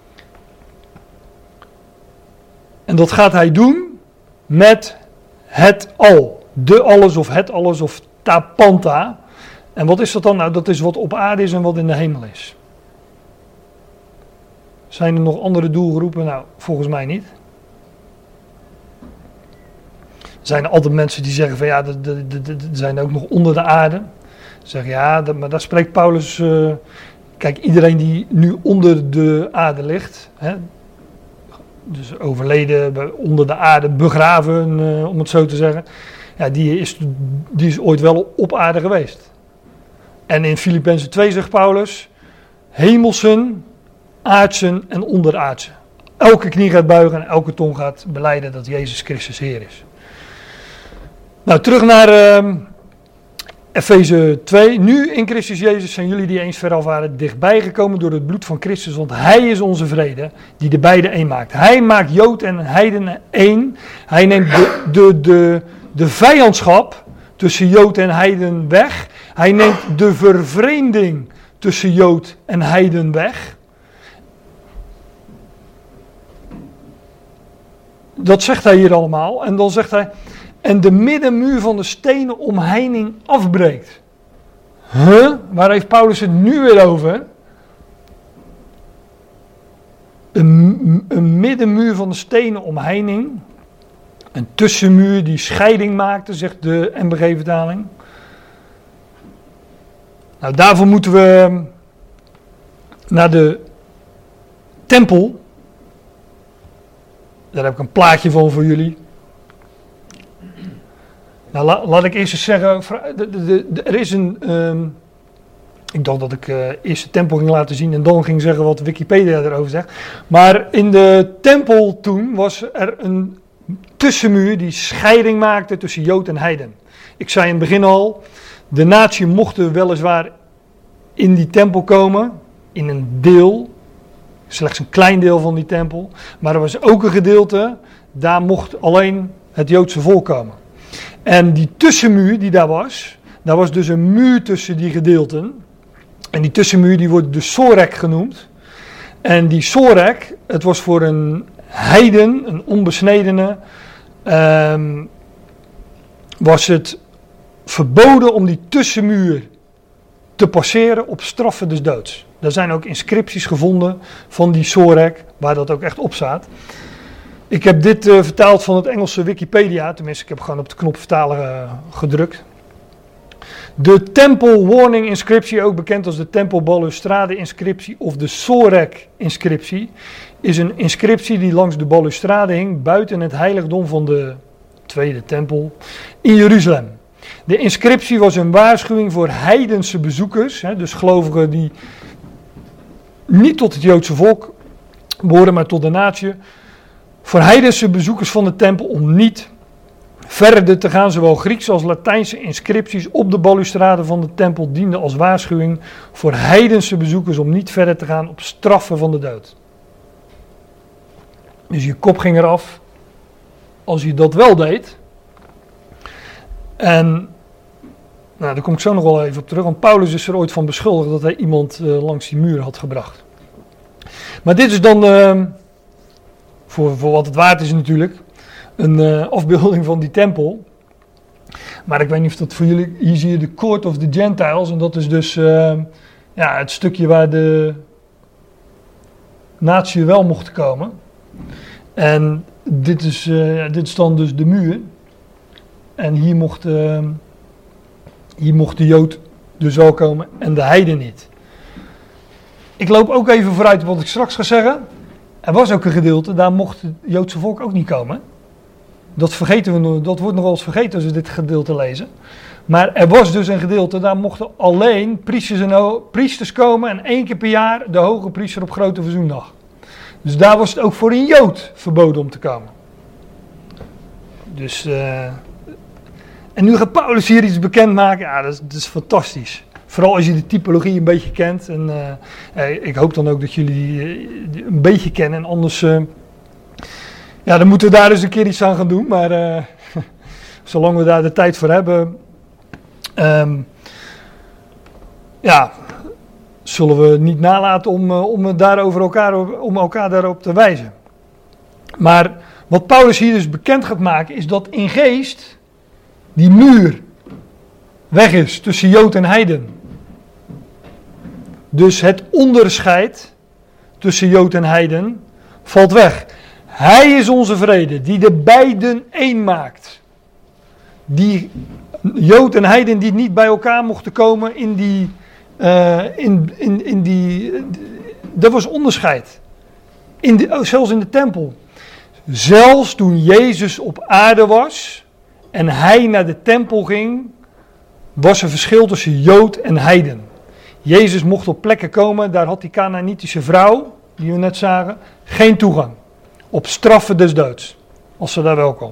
En dat gaat hij doen met het al. De alles of het alles of tapanta. En wat is dat dan? Nou, dat is wat op aarde is en wat in de hemel is. Zijn er nog andere doelgroepen? Nou, volgens mij niet. Er zijn er altijd mensen die zeggen van ja, er zijn ook nog onder de aarde. Zeggen ja, dat, maar daar spreekt Paulus. Uh, kijk, iedereen die nu onder de aarde ligt, hè, dus overleden, onder de aarde, begraven, uh, om het zo te zeggen. Ja, die is, die is ooit wel op aarde geweest. En in Filippenzen twee zegt Paulus, hemelsen, aardsen en onderaardsen. Elke knie gaat buigen en elke tong gaat belijden dat Jezus Christus Heer is. Nou, terug naar uh, Efeze twee. Nu in Christus Jezus zijn jullie die eens veraf waren dichtbij gekomen door het bloed van Christus. Want hij is onze vrede die de beide één maakt. Hij maakt Jood en heiden één. Hij neemt de, de, de, de vijandschap tussen Jood en heiden weg. Hij neemt de vervreemding tussen Jood en heiden weg. Dat zegt hij hier allemaal. En dan zegt hij, en de middenmuur van de stenen omheining afbreekt. Huh? Waar heeft Paulus het nu weer over? Een, een middenmuur van de stenen omheining. Een tussenmuur die scheiding maakte, zegt de N B G-vertaling. Nou, daarvoor moeten we naar de tempel. Daar heb ik een plaatje van voor jullie. Nou, la, laat ik eerst eens zeggen, de, de, de, de, er is een, um, ik dacht dat ik uh, eerst de tempel ging laten zien en dan ging zeggen wat Wikipedia erover zegt. Maar in de tempel toen was er een tussenmuur die scheiding maakte tussen Jood en heiden. Ik zei in het begin al, de natie mocht weliswaar in die tempel komen, in een deel, slechts een klein deel van die tempel, maar er was ook een gedeelte, daar mocht alleen het Joodse volk komen. En die tussenmuur die daar was, daar was dus een muur tussen die gedeelten. En die tussenmuur die wordt de Sorek genoemd. En die Sorek, het was voor een heiden, een onbesnedene, um, was het verboden om die tussenmuur te passeren op straffen des doods. Er zijn ook inscripties gevonden van die Sorek, waar dat ook echt op staat. Ik heb dit uh, vertaald van het Engelse Wikipedia, tenminste ik heb gewoon op de knop vertalen uh, gedrukt. De Temple Warning inscriptie, ook bekend als de Temple Balustrade inscriptie of de Sorek inscriptie, is een inscriptie die langs de balustrade hing buiten het heiligdom van de Tweede Tempel in Jeruzalem. De inscriptie was een waarschuwing voor heidense bezoekers, hè, dus gelovigen die niet tot het Joodse volk behoren, maar tot de natie. Voor heidense bezoekers van de tempel om niet verder te gaan, zowel Griekse als Latijnse inscripties op de balustrade van de tempel dienden als waarschuwing voor heidense bezoekers om niet verder te gaan op straffen van de dood. Dus je kop ging eraf als je dat wel deed. En nou, daar kom ik zo nog wel even op terug, want Paulus is er ooit van beschuldigd dat hij iemand uh, langs die muur had gebracht. Maar dit is dan, uh, voor, voor wat het waard is natuurlijk, een uh, afbeelding van die tempel. Maar ik weet niet of dat voor jullie, hier zie je de Court of the Gentiles en dat is dus uh, ja, het stukje waar de natie wel mocht komen. En dit is, uh, dit is dan dus de muur. En hier mocht, uh, hier mocht de Jood dus wel komen en de heiden niet. Ik loop ook even vooruit op wat ik straks ga zeggen. Er was ook een gedeelte, daar mocht het Joodse volk ook niet komen. Dat vergeten we, dat wordt nog wel eens vergeten als we dit gedeelte lezen. Maar er was dus een gedeelte, daar mochten alleen priesters, en, priesters komen en één keer per jaar de hoge priester op Grote Verzoendag. Dus daar was het ook voor een Jood verboden om te komen. Dus, uh, en nu gaat Paulus hier iets bekendmaken. Ja, dat is, dat is fantastisch. Vooral als je de typologie een beetje kent. En uh, ik hoop dan ook dat jullie die, die een beetje kennen. En anders, uh, ja, dan moeten we daar eens een keer iets aan gaan doen. Maar uh, zolang we daar de tijd voor hebben, um, ja, zullen we niet nalaten om, uh, om, daarover elkaar, om elkaar daarop te wijzen. Maar wat Paulus hier dus bekend gaat maken, is dat in geest die muur weg is tussen Jood en heiden. Dus het onderscheid tussen Jood en heiden valt weg. Hij is onze vrede, die de beiden één maakt. Die Jood en heiden die niet bij elkaar mochten komen in die... Uh, in, in, in die er was onderscheid. In de, oh, zelfs in de tempel. Zelfs toen Jezus op aarde was en hij naar de tempel ging, was er verschil tussen Jood en heiden. Jezus mocht op plekken komen, daar had die Kanaanitische vrouw, die we net zagen, geen toegang. Op straffen des doods, als ze daar wel kwam.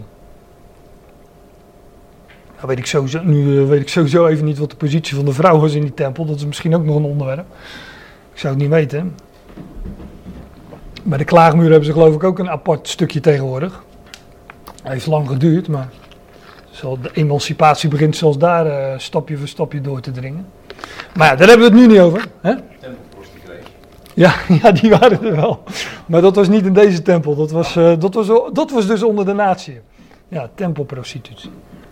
Nou weet ik sowieso, nu weet ik sowieso even niet wat de positie van de vrouw was in die tempel. Dat is misschien ook nog een onderwerp. Ik zou het niet weten. Bij de klaagmuur hebben ze geloof ik ook een apart stukje tegenwoordig. Het heeft lang geduurd, maar de emancipatie begint zelfs daar uh, stapje voor stapje door te dringen. Maar ja, daar hebben we het nu niet over. Hè? Ja, ja, die waren er wel. Maar dat was niet in deze tempel. Dat was, uh, dat was, dat was dus onder de natie. Ja, tempelprostitutie.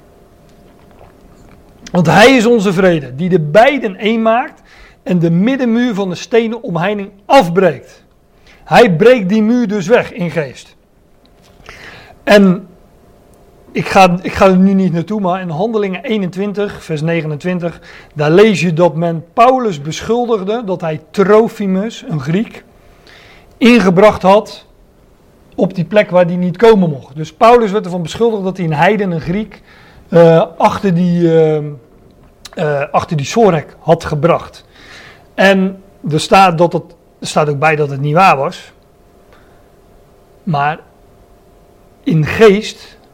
Want hij is onze vrede, die de beiden één maakt en de middenmuur van de stenen omheining afbreekt. Hij breekt die muur dus weg in geest. En ik ga, ik ga er nu niet naartoe, maar in Handelingen eenentwintig, vers negenentwintig, daar lees je dat men Paulus beschuldigde dat hij Trofimus, een Griek, ingebracht had op die plek waar hij niet komen mocht. Dus Paulus werd ervan beschuldigd dat hij een heiden, een Griek, uh, achter die... Uh, Uh, achter die Sorek had gebracht. En er staat, dat het, er staat ook bij dat het niet waar was. Maar in geest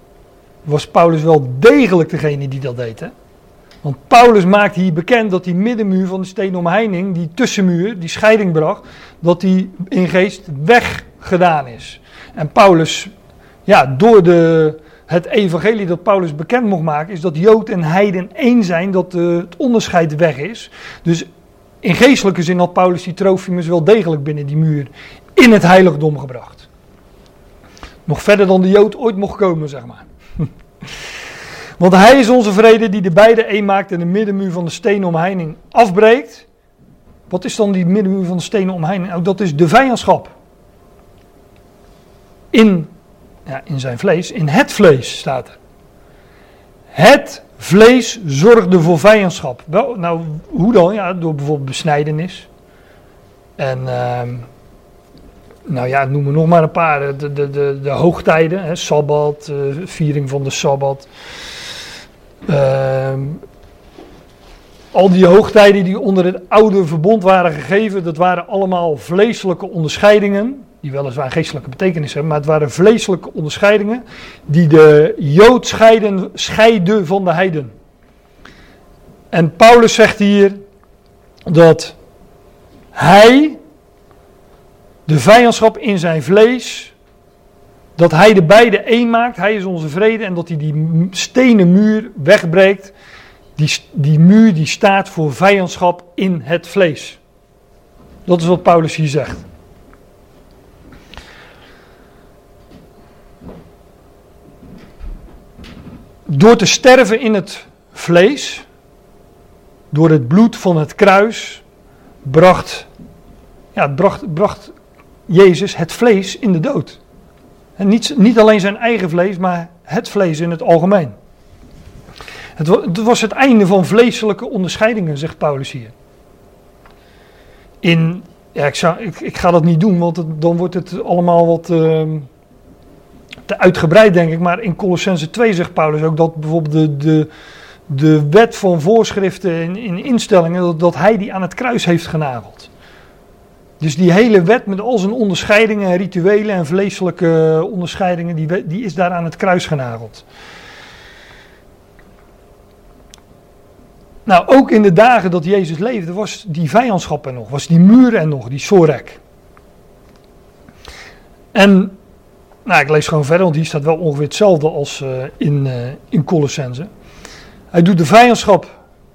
was Paulus wel degelijk degene die dat deed. Hè? Want Paulus maakt hier bekend dat die middenmuur van de stenen omheining, die tussenmuur, die scheiding bracht, dat die in geest weggedaan is. En Paulus, ja, door de, het evangelie dat Paulus bekend mocht maken, is dat Jood en Heiden één zijn, dat uh, het onderscheid weg is. Dus in geestelijke zin had Paulus die Trofimus wel degelijk binnen die muur in het heiligdom gebracht. Nog verder dan de Jood ooit mocht komen, zeg maar. Want hij is onze vrede die de beide één maakt en de middenmuur van de stenen omheining afbreekt. Wat is dan die middenmuur van de stenen omheining? Nou, dat is de vijandschap. In, ja, in zijn vlees, in het vlees staat er. Het vlees zorgde voor vijandschap. Wel, nou, hoe dan? Ja, door bijvoorbeeld besnijdenis. En, uh, nou ja, noem er nog maar een paar. De, de, de, de hoogtijden, hè, Sabbat, uh, viering van de Sabbat. Uh, al die hoogtijden die onder het oude verbond waren gegeven, dat waren allemaal vleeselijke onderscheidingen. Die weliswaar een geestelijke betekenis hebben, maar het waren vleeselijke onderscheidingen die de Jood scheiden, scheiden van de heiden. En Paulus zegt hier dat hij de vijandschap in zijn vlees, dat hij de beide één maakt, hij is onze vrede en dat hij die stenen muur wegbreekt. Die, die muur die staat voor vijandschap in het vlees. Dat is wat Paulus hier zegt. Door te sterven in het vlees, door het bloed van het kruis, bracht, ja, bracht, bracht Jezus het vlees in de dood. En niet, niet alleen zijn eigen vlees, maar het vlees in het algemeen. Het, het was het einde van vleeselijke onderscheidingen, zegt Paulus hier. In, ja, ik, zou, ik, ik ga dat niet doen, want het, dan wordt het allemaal wat uh, te uitgebreid, denk ik. Maar in Colossenzen twee zegt Paulus ook dat bijvoorbeeld de, de, de wet van voorschriften in, in instellingen, dat, dat hij die aan het kruis heeft genageld. Dus die hele wet met al zijn onderscheidingen en rituelen en vleeselijke onderscheidingen, die, die is daar aan het kruis genageld. Nou, ook in de dagen dat Jezus leefde, was die vijandschap er nog, was die muur er nog, die sorek. En, nou, ik lees gewoon verder, want hier staat wel ongeveer hetzelfde als uh, in, uh, in Colossenzen. Hij doet de vijandschap,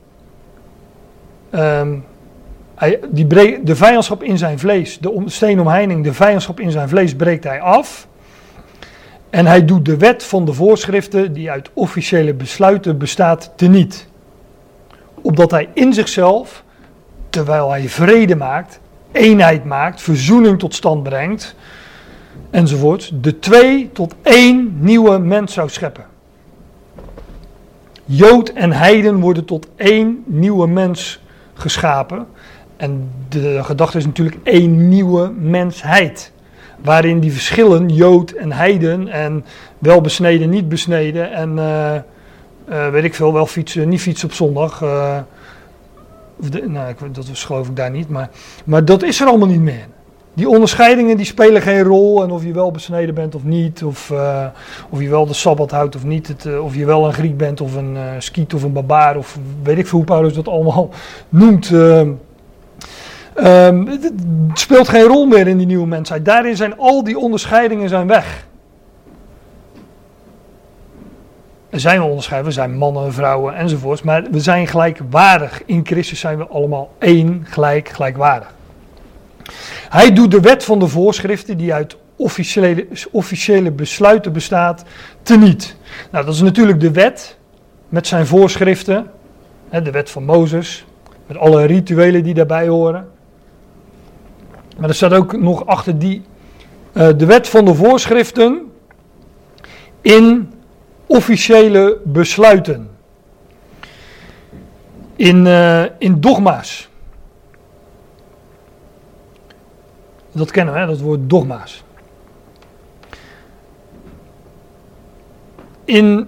um, hij, die bre- de vijandschap in zijn vlees, de steenomheining, de vijandschap in zijn vlees breekt hij af. En hij doet de wet van de voorschriften, die uit officiële besluiten bestaat, teniet. Opdat hij in zichzelf, terwijl hij vrede maakt, eenheid maakt, verzoening tot stand brengt, enzovoort, de twee tot één nieuwe mens zou scheppen. Jood en heiden worden tot één nieuwe mens geschapen. En de gedachte is natuurlijk één nieuwe mensheid. Waarin die verschillen, Jood en heiden, en wel besneden, niet besneden, en uh, uh, weet ik veel, wel fietsen, niet fietsen op zondag. Uh, de, nou, ik, dat was geloof ik daar niet, maar, maar dat is er allemaal niet meer. Die onderscheidingen die spelen geen rol, en of je wel besneden bent of niet, of, uh, of je wel de Sabbat houdt of niet, het, uh, of je wel een Griek bent of een uh, Skiet of een barbaar, of weet ik veel hoe Paulus dat allemaal noemt. Uh, um, het, het speelt geen rol meer in die nieuwe mensheid. Daarin zijn al die onderscheidingen zijn weg. Er zijn wel onderscheiden, we zijn mannen, vrouwen enzovoorts, maar we zijn gelijkwaardig. In Christus zijn we allemaal één, gelijk, gelijkwaardig. Hij doet de wet van de voorschriften die uit officiële, officiële besluiten bestaat, teniet. Nou, dat is natuurlijk de wet met zijn voorschriften, hè, de wet van Mozes, met alle rituelen die daarbij horen. Maar er staat ook nog achter die, uh, de wet van de voorschriften in officiële besluiten. In, uh, in dogma's. Dat kennen we, hè, dat woord dogma's. In,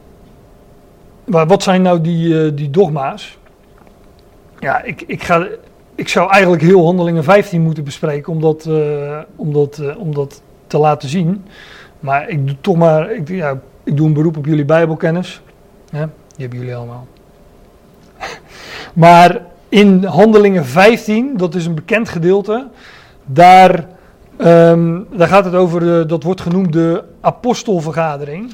wat zijn nou die, uh, die dogma's? Ja, ik, ik, ga, ik zou eigenlijk heel Handelingen vijftien moeten bespreken om dat, uh, om dat, uh, om dat te laten zien. Maar ik doe toch maar, ik, ja, ik doe een beroep op jullie Bijbelkennis. Ja, die hebben jullie allemaal. Maar in Handelingen vijftien, dat is een bekend gedeelte, daar, um, daar gaat het over, de, dat wordt genoemd de apostelvergadering.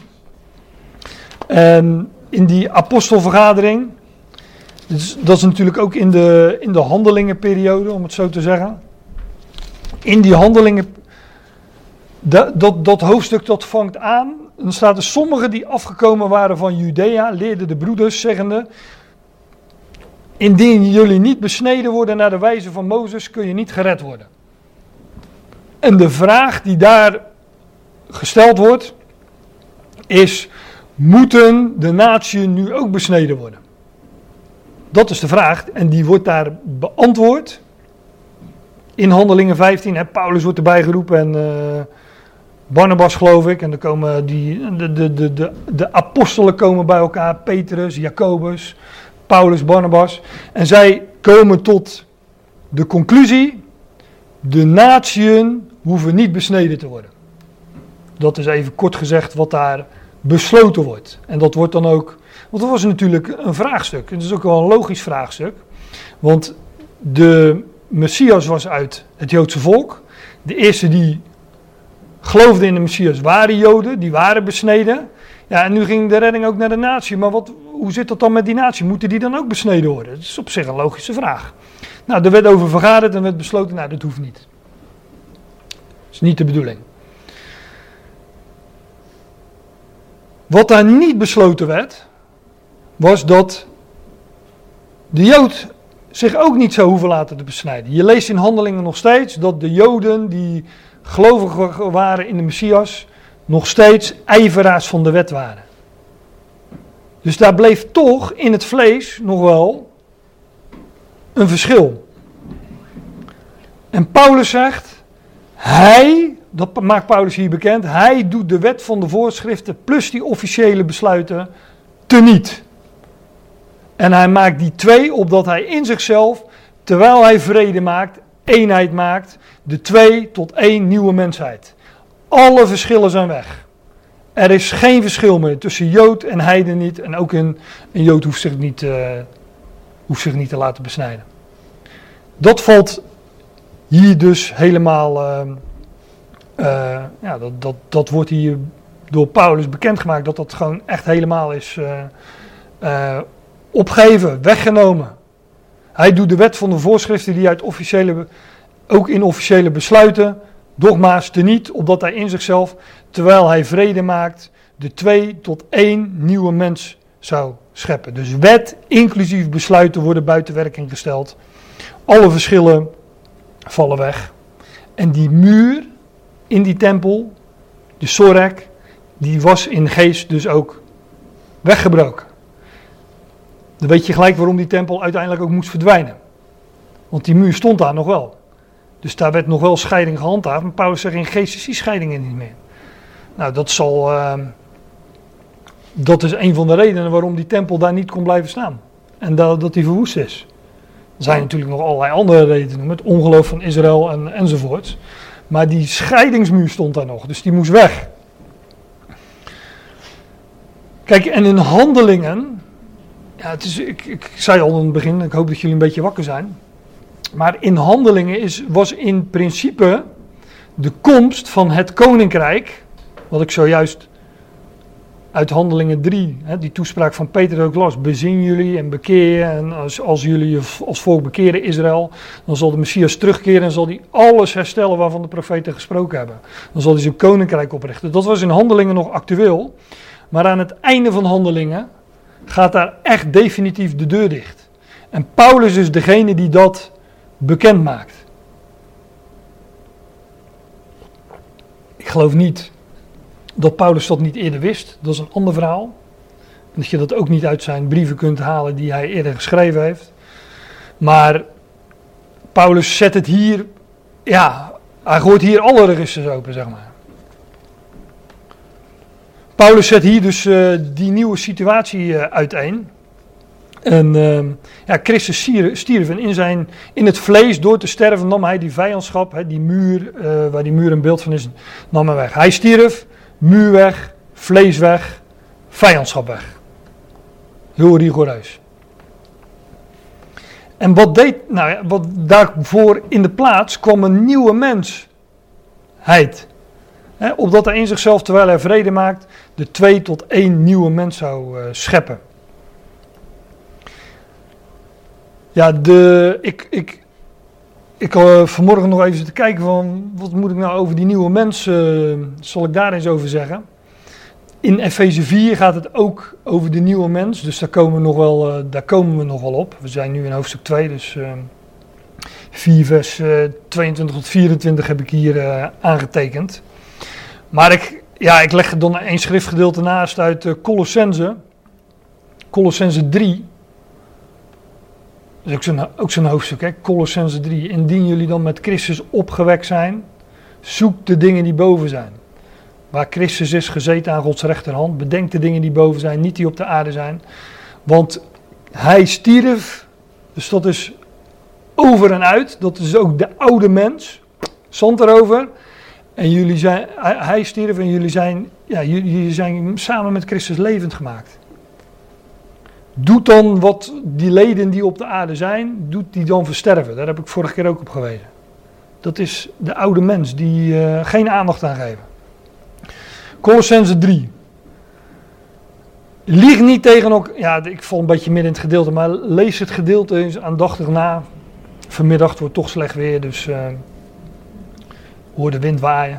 En in die apostelvergadering, dus dat is natuurlijk ook in de, in de handelingenperiode, om het zo te zeggen. In die handelingen, dat, dat, dat hoofdstuk dat vangt aan, dan staat er sommigen die afgekomen waren van Judea, leerden de broeders, zeggende: indien jullie niet besneden worden naar de wijze van Mozes, kun je niet gered worden. En de vraag die daar gesteld wordt, is: moeten de natieën nu ook besneden worden? Dat is de vraag en die wordt daar beantwoord. In Handelingen vijftien, hè, Paulus wordt erbij geroepen en uh, Barnabas geloof ik. En dan komen die, de, de, de, de, de apostelen komen bij elkaar, Petrus, Jacobus, Paulus, Barnabas. En zij komen tot de conclusie: de natieën hoeven niet besneden te worden. Dat is even kort gezegd wat daar besloten wordt. En dat wordt dan ook, want dat was natuurlijk een vraagstuk. Het is ook wel een logisch vraagstuk. Want de Messias was uit het Joodse volk. De eerste die geloofden in de Messias waren Joden, die waren besneden. Ja, en nu ging de redding ook naar de natie. Maar wat, hoe zit dat dan met die natie? Moeten die dan ook besneden worden? Dat is op zich een logische vraag. Nou, er werd over vergaderd en werd besloten, nou, dat hoeft niet. Dat is niet de bedoeling. Wat daar niet besloten werd, was dat de Jood zich ook niet zou hoeven laten te besnijden. Je leest in Handelingen nog steeds dat de Joden die gelovig waren in de Messias nog steeds ijveraars van de wet waren. Dus daar bleef toch in het vlees nog wel een verschil. En Paulus zegt, hij, dat maakt Paulus hier bekend, hij doet de wet van de voorschriften plus die officiële besluiten teniet. En hij maakt die twee opdat hij in zichzelf, terwijl hij vrede maakt, eenheid maakt, de twee tot één nieuwe mensheid. Alle verschillen zijn weg. Er is geen verschil meer tussen Jood en heiden niet. En ook een, een Jood hoeft zich, niet, uh, hoeft zich niet te laten besnijden. Dat valt hier dus helemaal, uh, uh, ja, dat, dat, dat wordt hier door Paulus bekendgemaakt. Dat dat gewoon echt helemaal is uh, uh, opgegeven, weggenomen. Hij doet de wet van de voorschriften die uit officiële, ook in officiële besluiten, dogma's teniet, opdat hij in zichzelf, terwijl hij vrede maakt, de twee tot één nieuwe mens zou scheppen. Dus wet, inclusief besluiten, worden buiten werking gesteld. Alle verschillen vallen weg. En die muur in die tempel, de Sorek, die was in geest dus ook weggebroken. Dan weet je gelijk waarom die tempel uiteindelijk ook moest verdwijnen. Want die muur stond daar nog wel. Dus daar werd nog wel scheiding gehandhaafd. Maar Paulus zegt in geest is die scheiding niet meer. Nou, dat zal... Uh, dat is een van de redenen waarom die tempel daar niet kon blijven staan. En dat, dat die verwoest is. Er zijn natuurlijk nog allerlei andere redenen. Met ongeloof van Israël en, enzovoorts. Maar die scheidingsmuur stond daar nog. Dus die moest weg. Kijk, en in Handelingen... Ja, het is, ik, ik zei al in het begin, ik hoop dat jullie een beetje wakker zijn. Maar in Handelingen is, was in principe de komst van het koninkrijk, wat ik zojuist uit Handelingen drie, hè, die toespraak van Peter ook las, bezin jullie en bekeer je. En als, als jullie je als volk bekeren Israël, dan zal de Messias terugkeren en zal hij alles herstellen waarvan de profeten gesproken hebben. Dan zal hij zijn koninkrijk oprichten. Dat was in Handelingen nog actueel, maar aan het einde van Handelingen gaat daar echt definitief de deur dicht. En Paulus is degene die dat bekend maakt. Ik geloof niet dat Paulus dat niet eerder wist. Dat is een ander verhaal. En dat je dat ook niet uit zijn brieven kunt halen die hij eerder geschreven heeft. Maar Paulus zet het hier, ja, hij gooit hier alle registers open, zeg maar. Paulus zet hier dus uh, die nieuwe situatie uh, uiteen. En uh, ja, Christus stierf en in, zijn, in het vlees door te sterven nam hij die vijandschap, hè, die muur, uh, waar die muur een beeld van is, nam hij weg. Hij stierf, muur weg, vlees weg, vijandschap weg. Heel rigoureus. En wat deed, nou ja, wat daarvoor in de plaats kwam een nieuwe mensheid. He, opdat hij in zichzelf, terwijl hij vrede maakt, de twee tot één nieuwe mens zou uh, scheppen. Ja, de, ik, ik, ik uh, vanmorgen nog even zitten kijken van, wat moet ik nou over die nieuwe mens, uh, zal ik daar eens over zeggen. In Efeze vier gaat het ook over de nieuwe mens, dus daar komen we nog wel, uh, daar komen we nog wel op. We zijn nu in hoofdstuk twee, dus uh, vier vers uh, tweeëntwintig tot vierentwintig heb ik hier uh, aangetekend. Maar ik, ja, ik leg er dan een schriftgedeelte naast uit uh, Colossense, Colossense drie. Dat is ook zo'n, ook zo'n hoofdstuk, hè? Colossense drie. Indien jullie dan met Christus opgewekt zijn, zoek de dingen die boven zijn. Waar Christus is gezeten aan Gods rechterhand, bedenk de dingen die boven zijn, niet die op de aarde zijn. Want hij stierf, dus dat is over en uit, dat is ook de oude mens, zand erover. En jullie zijn, hij stierf en jullie zijn, ja, jullie zijn samen met Christus levend gemaakt. Doet dan wat die leden die op de aarde zijn, doet die dan versterven. Daar heb ik vorige keer ook op gewezen. Dat is de oude mens die uh, geen aandacht aan geven. Colossense drie. Lieg niet tegen elkaar. Ja, ik val een beetje midden in het gedeelte, maar lees het gedeelte eens aandachtig na. Vanmiddag wordt het toch slecht weer, dus uh, hoor de wind waaien.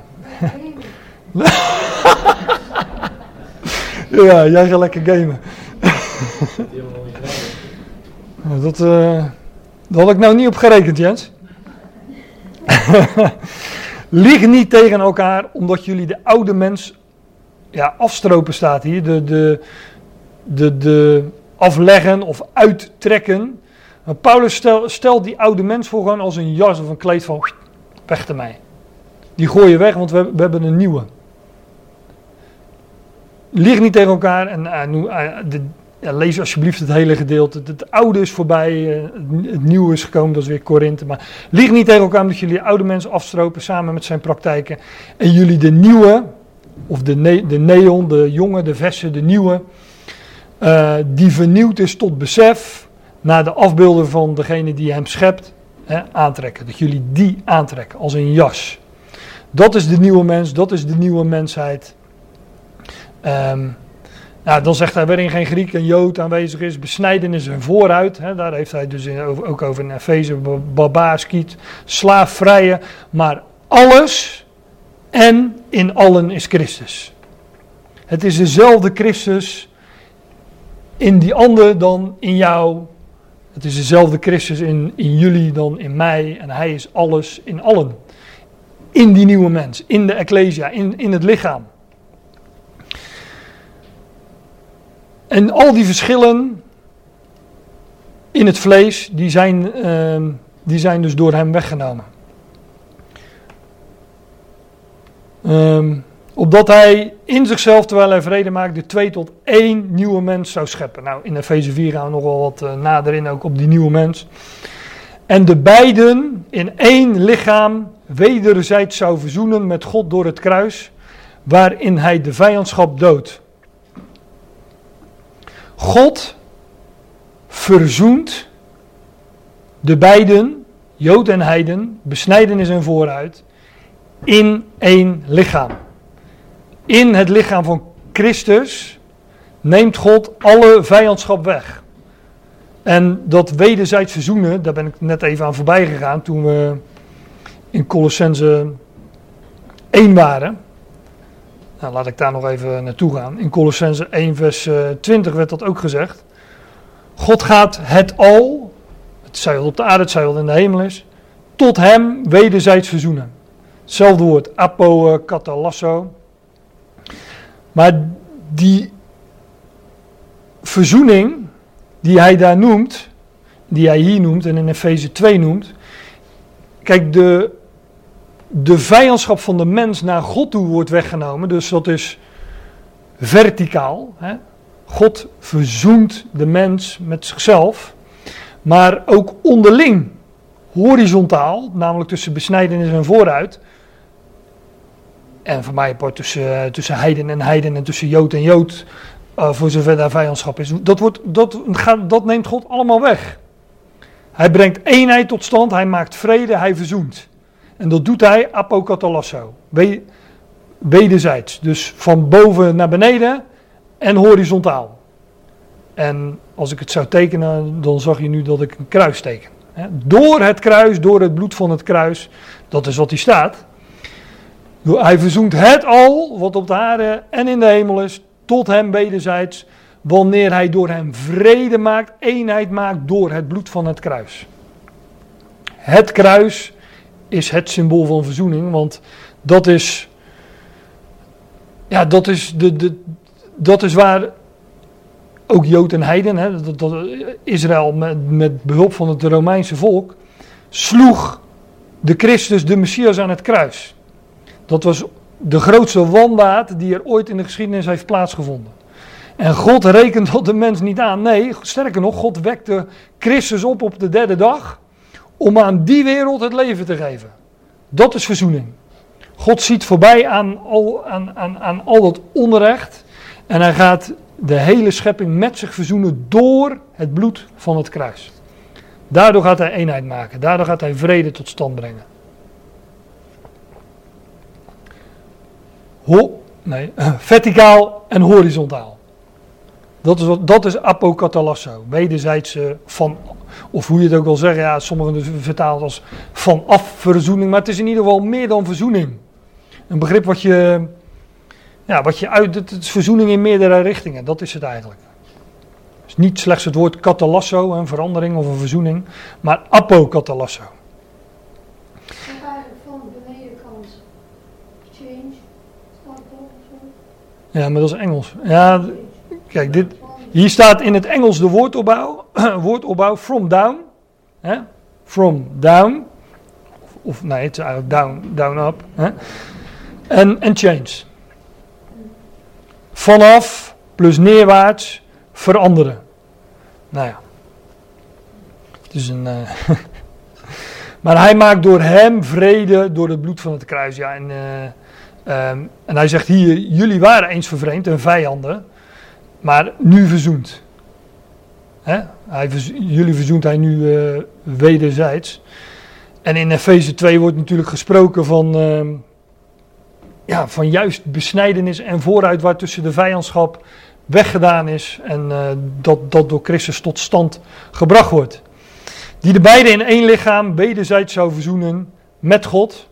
Ja, jij gaat lekker gamen. dat, uh, dat had ik nou niet op gerekend, Jens. Lieg niet tegen elkaar, omdat jullie de oude mens, ja, afstropen staat hier, de, de, de, de afleggen of uittrekken. Maar Paulus stelt stel die oude mens voor gewoon als een jas of een kleed van, weg ermee. Die gooi je weg, want we, we hebben een nieuwe. Lieg niet tegen elkaar en uh, nu, uh, de, ja, lees alsjeblieft het hele gedeelte. Het, het oude is voorbij, uh, het, het nieuwe is gekomen, dat is weer Korinthe. Maar lieg niet tegen elkaar omdat jullie de oude mensen afstropen samen met zijn praktijken. En jullie de nieuwe, of de, ne- de neon, de jonge, de verse, de nieuwe, uh, die vernieuwd is tot besef, naar de afbeelden van degene die hem schept, hè, aantrekken. Dat jullie die aantrekken als een jas. Dat is de nieuwe mens, dat is de nieuwe mensheid. Um, nou, dan zegt hij waarin geen Griek en Jood aanwezig is, besnijdenis en vooruit. Hè, daar heeft hij dus in, ook over in Efeze, barbaar, Skiet, slaaf, vrije. Maar alles en in allen is Christus. Het is dezelfde Christus in die ander dan in jou. Het is dezelfde Christus in, in jullie dan in mij. En hij is alles in allen. In die nieuwe mens, in de Ecclesia, in, in het lichaam. En al die verschillen in het vlees, die zijn, uh, die zijn dus door hem weggenomen. Um, opdat hij in zichzelf, terwijl hij vrede maakt, de twee tot één nieuwe mens zou scheppen. Nou, in Efeze vier gaan we nog wel wat uh, nader in, ook op die nieuwe mens. En de beiden in één lichaam wederzijds zou verzoenen met God door het kruis, waarin hij de vijandschap doodt. God verzoent de beiden, Jood en heiden, besnijdenis en vooruit, in één lichaam. In het lichaam van Christus neemt God alle vijandschap weg. En dat wederzijds verzoenen, daar ben ik net even aan voorbij gegaan toen we in Colossense één waren. Nou, laat ik daar nog even naartoe gaan. In Colossense één vers twintig werd dat ook gezegd. God gaat het al, het zij wat op de aarde, het zij wat in de hemel is, tot hem wederzijds verzoenen. Hetzelfde woord, apo, katalasso. Maar die verzoening die hij daar noemt, die hij hier noemt en in Efeze twee noemt. Kijk, de, de vijandschap van de mens naar God toe wordt weggenomen. Dus dat is verticaal. Hè? God verzoent de mens met zichzelf. Maar ook onderling, horizontaal, namelijk tussen besnijdenis en vooruit, En voor mij part tussen, tussen heiden en heiden en tussen Jood en Jood, uh, voor zover daar vijandschap is. Dat, wordt, dat, gaat, dat neemt God allemaal weg. Hij brengt eenheid tot stand, hij maakt vrede, hij verzoent. En dat doet hij apokatallasso, wederzijds. Dus van boven naar beneden en horizontaal. En als ik het zou tekenen, dan zag je nu dat ik een kruis teken. Door het kruis, door het bloed van het kruis, dat is wat hier staat. Hij verzoent het al, wat op de aarde en in de hemel is, tot hem wederzijds, wanneer hij door hem vrede maakt, eenheid maakt door het bloed van het kruis. Het kruis is het symbool van verzoening, want dat is, ja, dat is, de, de, dat is waar ook Jood en heiden, hè, dat, dat Israël met, met behulp van het Romeinse volk, sloeg de Christus, de Messias, aan het kruis. Dat was de grootste wandaad die er ooit in de geschiedenis heeft plaatsgevonden. En God rekent dat de mens niet aan. Nee, sterker nog, God wekte Christus op op de derde dag om aan die wereld het leven te geven. Dat is verzoening. God ziet voorbij aan al, aan, aan, aan al dat onrecht en hij gaat de hele schepping met zich verzoenen door het bloed van het kruis. Daardoor gaat hij eenheid maken. Daardoor gaat hij vrede tot stand brengen. Ho, nee, verticaal en horizontaal. Dat is, wat, dat is apokatallasso. Wederzijdse van, of hoe je het ook wil zeggen, ja, sommigen dus vertalen als vanaf verzoening. Maar het is in ieder geval meer dan verzoening. Een begrip wat je, ja, wat je uit, het is verzoening in meerdere richtingen. Dat is het eigenlijk. Het is niet slechts het woord katallasso, een verandering of een verzoening, maar apokatallasso. Ja, maar dat is Engels. Ja, kijk, dit, hier staat in het Engels de woordopbouw, woordopbouw from down, hè? From down, of, of nee, het is eigenlijk down, down up, hè? En, en change. Vanaf plus neerwaarts veranderen. Nou ja, het is een. Uh, maar hij maakt door hem vrede door het bloed van het kruis. Ja, en. Uh, Um, en hij zegt hier, jullie waren eens vervreemd en vijanden, maar nu verzoend. Hè? Hij verzo- jullie verzoent hij nu uh, wederzijds. En in Efeze twee wordt natuurlijk gesproken van, uh, ja, van juist besnijdenis en vooruit waar tussen de vijandschap weggedaan is en uh, dat, dat door Christus tot stand gebracht wordt. Die de beide in één lichaam wederzijds zou verzoenen met God.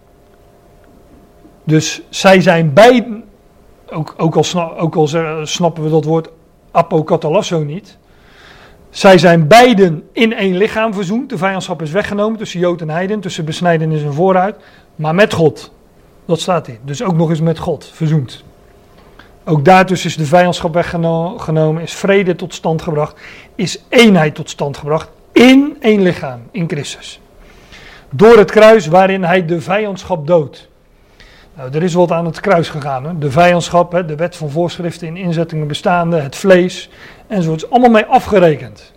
Dus zij zijn beiden, ook, ook, al, sna, ook al snappen we dat woord apokatallasso niet. Zij zijn beiden in één lichaam verzoend. De vijandschap is weggenomen tussen Jood en heiden, tussen besnijdenis en vooruit. Maar met God, dat staat hier. Dus ook nog eens met God, verzoend. Ook daartussen is de vijandschap weggenomen, is vrede tot stand gebracht, is eenheid tot stand gebracht in één lichaam, in Christus. Door het kruis waarin hij de vijandschap doodt. Nou, er is wat aan het kruis gegaan. Hè? De vijandschap, hè? De wet van voorschriften in inzettingen bestaande, het vlees enzovoort. Is allemaal mee afgerekend.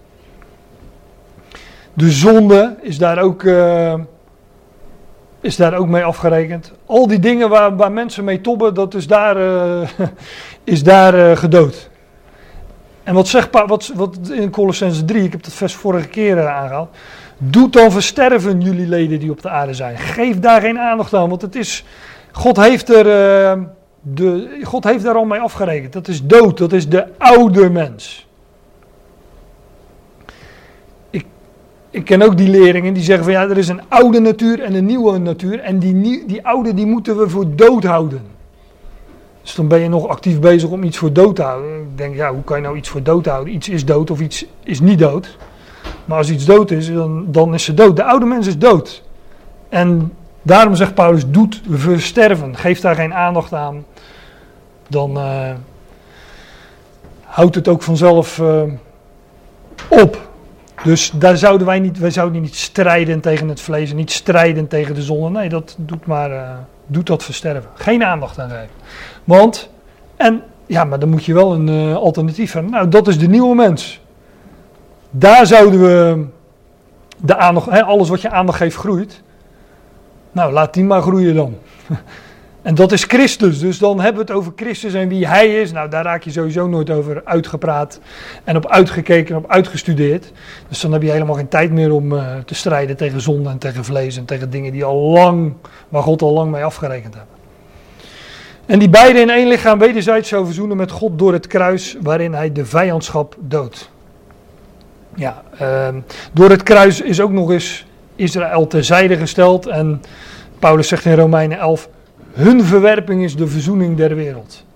De zonde is daar ook, uh, is daar ook mee afgerekend. Al die dingen waar, waar mensen mee tobben, dat is daar, uh, is daar uh, gedood. En wat zegt pa, wat, wat in Colossenzen drie, ik heb dat vers vorige keer uh, aangehaald. Doet dan versterven jullie leden die op de aarde zijn. Geef daar geen aandacht aan, want het is... God heeft, er, uh, de, God heeft daar al mee afgerekend. Dat is dood, dat is de oude mens. Ik, ik ken ook die leerlingen die zeggen van ja, er is een oude natuur en een nieuwe natuur. En die, die oude die moeten we voor dood houden. Dus dan ben je nog actief bezig om iets voor dood te houden. Ik denk ja, hoe kan je nou iets voor dood houden? Iets is dood of iets is niet dood. Maar als iets dood is, dan, dan is ze dood. De oude mens is dood. En... Daarom zegt Paulus, doet versterven. Geef daar geen aandacht aan. Dan uh, houdt het ook vanzelf uh, op. Dus daar zouden wij niet, wij zouden niet strijden tegen het vlees. En niet strijden tegen de zonde. Nee, dat doet maar, uh, doet dat versterven. Geen aandacht aan geven. Want, en ja, maar dan moet je wel een uh, alternatief hebben. Nou, dat is de nieuwe mens. Daar zouden we de aandacht, hè, alles wat je aandacht geeft groeit. Nou, laat die maar groeien dan. En dat is Christus, dus dan hebben we het over Christus en wie hij is. Nou, daar raak je sowieso nooit over uitgepraat en op uitgekeken en op uitgestudeerd. Dus dan heb je helemaal geen tijd meer om uh, te strijden tegen zonde en tegen vlees en tegen dingen die al lang, waar God al lang mee afgerekend heeft. En die beiden in één lichaam wederzijds zo verzoenen met God door het kruis waarin hij de vijandschap doodt. Ja, uh, door het kruis is ook nog eens Israël terzijde gesteld en Paulus zegt in Romeinen elf... hun verwerping is de verzoening der wereld.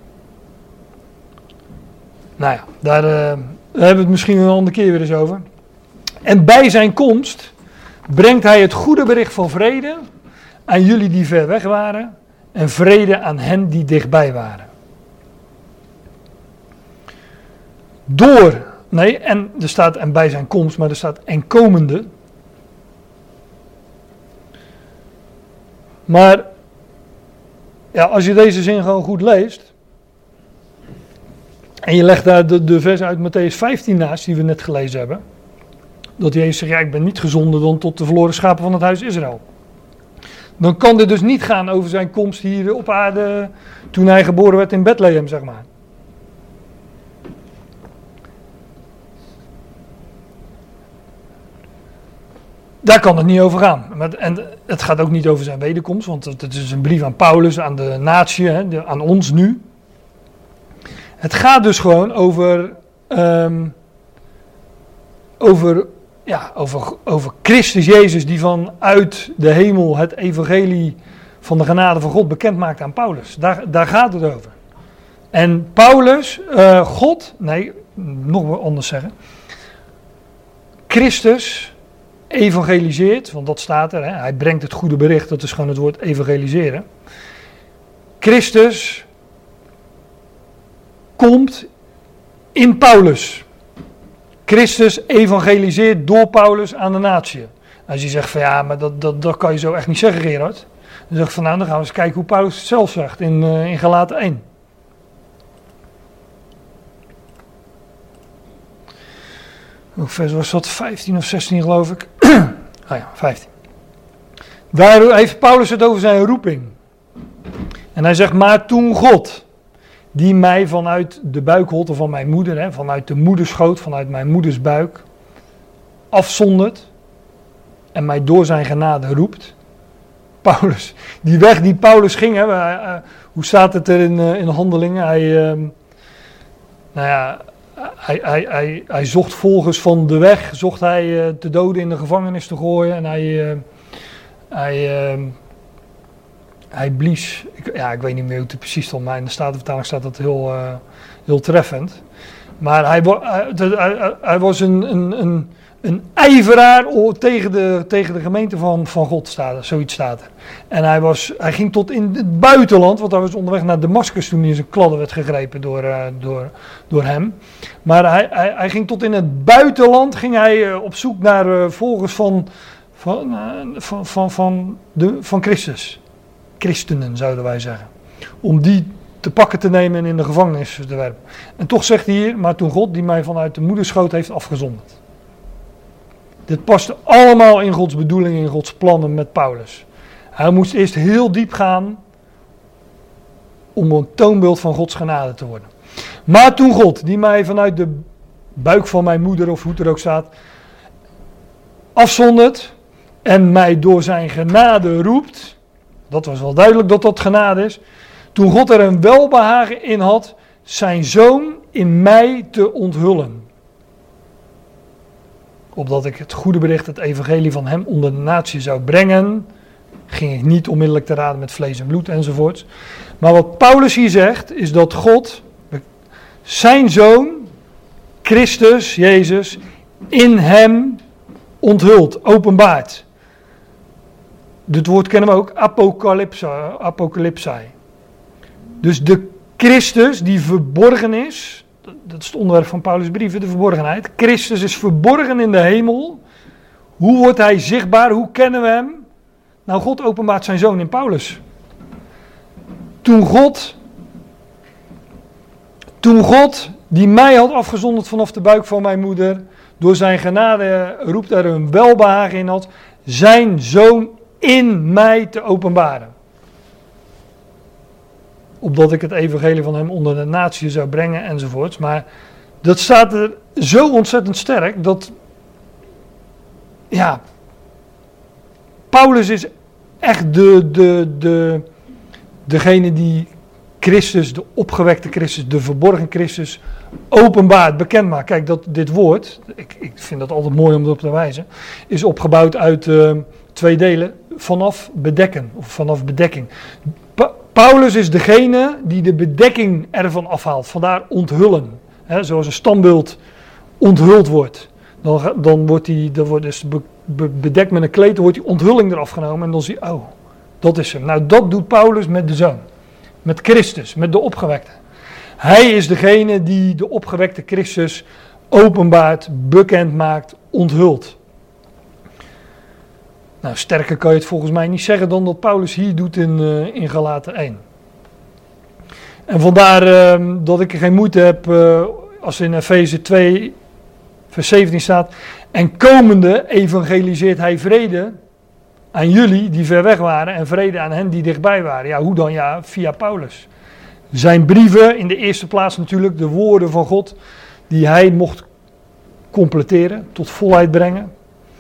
Nou ja, daar, uh, daar hebben we het misschien een andere keer weer eens over. En bij zijn komst brengt hij het goede bericht van vrede aan jullie die ver weg waren en vrede aan hen die dichtbij waren. Door, nee, en er staat en bij zijn komst, maar er staat en komende. Maar ja, als je deze zin gewoon goed leest en je legt daar de, de vers uit Mattheüs vijftien naast die we net gelezen hebben, dat Jezus zegt, ja, ik ben niet gezonden dan tot de verloren schapen van het huis Israël. Dan kan dit dus niet gaan over zijn komst hier op aarde toen hij geboren werd in Bethlehem, zeg maar. Daar kan het niet over gaan. En het gaat ook niet over zijn wederkomst, want het is een brief aan Paulus, aan de natie, aan ons nu. Het gaat dus gewoon over, um, over, ja, over, over Christus Jezus die vanuit de hemel het evangelie van de genade van God bekend maakt aan Paulus. Daar, daar gaat het over. En Paulus, uh, God, nee, nog wel anders zeggen. Christus evangeliseert, want dat staat er, hè? Hij brengt het goede bericht, dat is gewoon het woord evangeliseren. Christus komt in Paulus. Christus evangeliseert door Paulus aan de natie. Als je zegt van ja, maar dat, dat, dat kan je zo echt niet zeggen, Gerard. Dan zeg ik van nou, dan gaan we eens kijken hoe Paulus het zelf zegt in, uh, in Galaten één. Hoe vers was dat? vijftien of zestien geloof ik. Ah ja, vijftien. Daar heeft Paulus het over zijn roeping. En hij zegt, maar toen God, die mij vanuit de buikholte van mijn moeder, hè, vanuit de moederschoot, vanuit mijn moeders buik, afzondert en mij door zijn genade roept. Paulus, die weg die Paulus ging, hè, uh, hoe staat het er in, uh, in Handelingen? Hij, uh, nou ja, hij, hij, hij, hij zocht volgens van de weg, zocht hij uh, de doden in de gevangenis te gooien en hij, uh, hij, uh, hij blies, ik, ja, ik weet niet meer hoe het precies stond, maar in de Statenvertaling staat dat heel, uh, heel treffend. Maar hij, hij, hij, hij was een, een, een, een ijveraar tegen de, tegen de gemeente van, van God, staat, zoiets staat er. En hij, was, hij ging tot in het buitenland, want hij was onderweg naar Damascus toen hij in zijn kladden werd gegrepen door, uh, door, door hem. Maar hij, hij, hij ging tot in het buitenland, ging hij uh, op zoek naar uh, volgers van, van, uh, van, van, van, de, van Christus. Christenen zouden wij zeggen. Om die te pakken te nemen en in de gevangenis te werpen. En toch zegt hij hier, maar toen God die mij vanuit de moederschoot heeft afgezonderd. Dit paste allemaal in Gods bedoeling, in Gods plannen met Paulus. Hij moest eerst heel diep gaan om een toonbeeld van Gods genade te worden. Maar toen God, die mij vanuit de buik van mijn moeder, of hoe het er ook staat, afzondert en mij door zijn genade roept, dat was wel duidelijk dat dat genade is, toen God er een welbehagen in had zijn zoon in mij te onthullen. Opdat ik het goede bericht, het evangelie van hem onder de natie zou brengen, ging ik niet onmiddellijk te raden met vlees en bloed enzovoorts. Maar wat Paulus hier zegt, is dat God zijn zoon, Christus, Jezus, in hem onthult, openbaart. Dit woord kennen we ook, apocalypsa, apocalypsai. Dus de Christus die verborgen is, dat is het onderwerp van Paulus' brieven, de verborgenheid. Christus is verborgen in de hemel. Hoe wordt hij zichtbaar? Hoe kennen we hem? Nou, God openbaart zijn zoon in Paulus. Toen God, toen God, die mij had afgezonderd vanaf de buik van mijn moeder, door zijn genade roept er een welbehagen in had, zijn zoon in mij te openbaren. opdat ik het evangelie van hem onder de natie zou brengen enzovoorts. Maar dat staat er zo ontzettend sterk dat, ja, Paulus is echt de, de, de, degene die Christus, de opgewekte Christus, de verborgen Christus, openbaart, bekend maakt. Kijk, dat, dit woord, ik, ik vind dat altijd mooi om erop te wijzen, is opgebouwd uit uh, twee delen, vanaf bedekken, of vanaf bedekking. Pa- Paulus is degene die de bedekking ervan afhaalt, vandaar onthullen. He, zoals een standbeeld onthuld wordt, dan, dan wordt die, dan wordt dus be, be, bedekt met een kleed, dan wordt die onthulling eraf genomen en dan zie je, oh, dat is hem. Nou, dat doet Paulus met de Zoon, met Christus, met de opgewekte. Hij is degene die de opgewekte Christus openbaart, bekend maakt, onthult. Nou, sterker kan je het volgens mij niet zeggen dan dat Paulus hier doet in, uh, in Galaten één. En vandaar uh, dat ik er geen moeite heb uh, als in Efeze twee vers zeventien staat. En komende evangeliseert hij vrede aan jullie die ver weg waren en vrede aan hen die dichtbij waren. Ja, hoe dan? Ja, via Paulus. Zijn brieven, in de eerste plaats natuurlijk de woorden van God die hij mocht completeren, tot volheid brengen.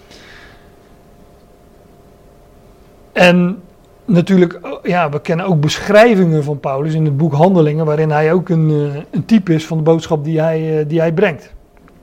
En natuurlijk, ja, we kennen ook beschrijvingen van Paulus in het boek Handelingen, waarin hij ook een, een type is van de boodschap die hij, die hij brengt.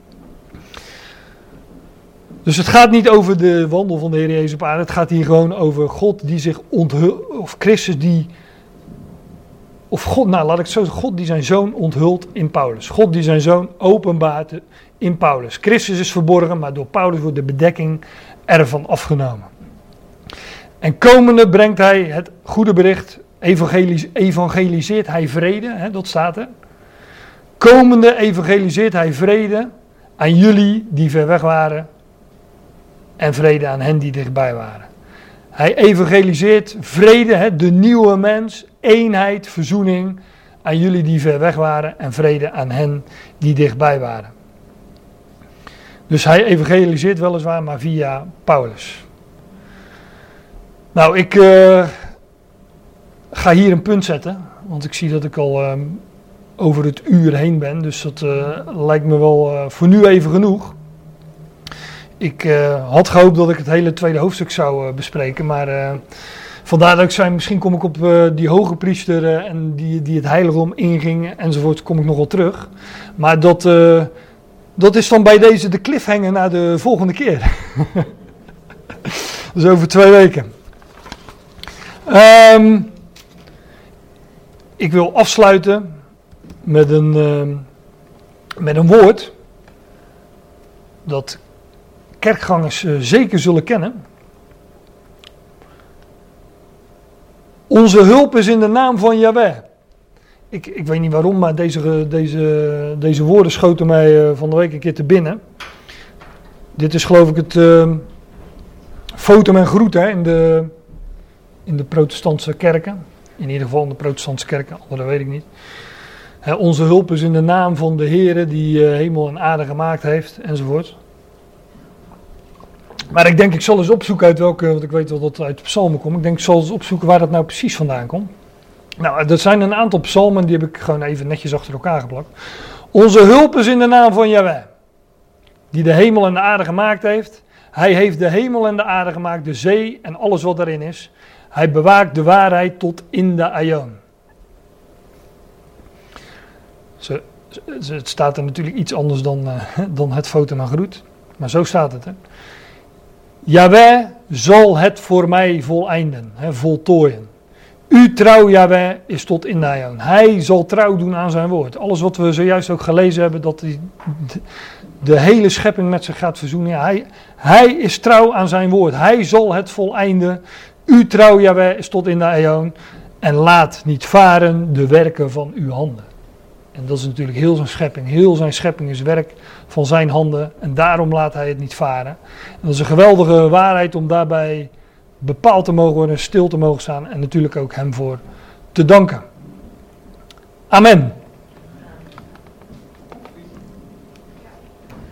Dus het gaat niet over de wandel van de Heer Jezus op aarde, het gaat hier gewoon over God die zich onthult, of Christus die, of God, nou laat ik het zo zeggen, God die zijn zoon onthult in Paulus. God die zijn zoon openbaart in Paulus. Christus is verborgen, maar door Paulus wordt de bedekking ervan afgenomen. En komende brengt hij het goede bericht, evangelis- evangeliseert hij vrede, hè, dat staat er. Komende evangeliseert hij vrede aan jullie die ver weg waren en vrede aan hen die dichtbij waren. Hij evangeliseert vrede, hè, de nieuwe mens, eenheid, verzoening aan jullie die ver weg waren en vrede aan hen die dichtbij waren. Dus hij evangeliseert weliswaar, maar via Paulus. Nou, ik uh, ga hier een punt zetten, want ik zie dat ik al uh, over het uur heen ben, dus dat uh, lijkt me wel uh, voor nu even genoeg. Ik uh, had gehoopt dat ik het hele tweede hoofdstuk zou uh, bespreken, maar uh, vandaar dat ik zei, misschien kom ik op uh, die hoge priester uh, en die, die het heiligdom inging enzovoort, kom ik nog wel terug. Maar dat, uh, dat is dan bij deze de cliffhanger naar de volgende keer. Dus over twee weken. Um, ik wil afsluiten met een, uh, met een woord dat kerkgangers uh, zeker zullen kennen. Onze hulp is in de naam van Yahweh. Ik, ik weet niet waarom, maar deze, deze, deze woorden schoten mij uh, van de week een keer te binnen. Dit is geloof ik het uh, fotum en groet hè, in de... in de protestantse kerken, in ieder geval in de protestantse kerken, andere weet ik niet. He, onze hulp is in de naam van de Heere die uh, hemel en aarde gemaakt heeft, enzovoort. Maar ik denk, ik zal eens opzoeken uit welke, want ik weet wel dat het uit de psalmen komt, ik denk, ik zal eens opzoeken waar dat nou precies vandaan komt. Nou, er zijn een aantal psalmen, die heb ik gewoon even netjes achter elkaar geplakt. Onze hulp is in de naam van Yahweh, die de hemel en de aarde gemaakt heeft. Hij heeft de hemel en de aarde gemaakt, de zee en alles wat daarin is. Hij bewaakt de waarheid tot in de aion. Ze, ze, het staat er natuurlijk iets anders dan, uh, dan het fotum en groet. Maar zo staat het. Hè. Yahweh zal het voor mij voleinden, hè, voltooien. Uw trouw, Yahweh, is tot in de aion. Hij zal trouw doen aan zijn woord. Alles wat we zojuist ook gelezen hebben, dat hij de, de hele schepping met zich gaat verzoenen. Ja, hij, hij is trouw aan zijn woord. Hij zal het voleinden. Uw trouw, Yahweh, is tot in de aion. En laat niet varen de werken van uw handen. En dat is natuurlijk heel zijn schepping. Heel zijn schepping is werk van zijn handen. En daarom laat hij het niet varen. En dat is een geweldige waarheid om daarbij bepaald te mogen worden, stil te mogen staan. En natuurlijk ook hem voor te danken. Amen.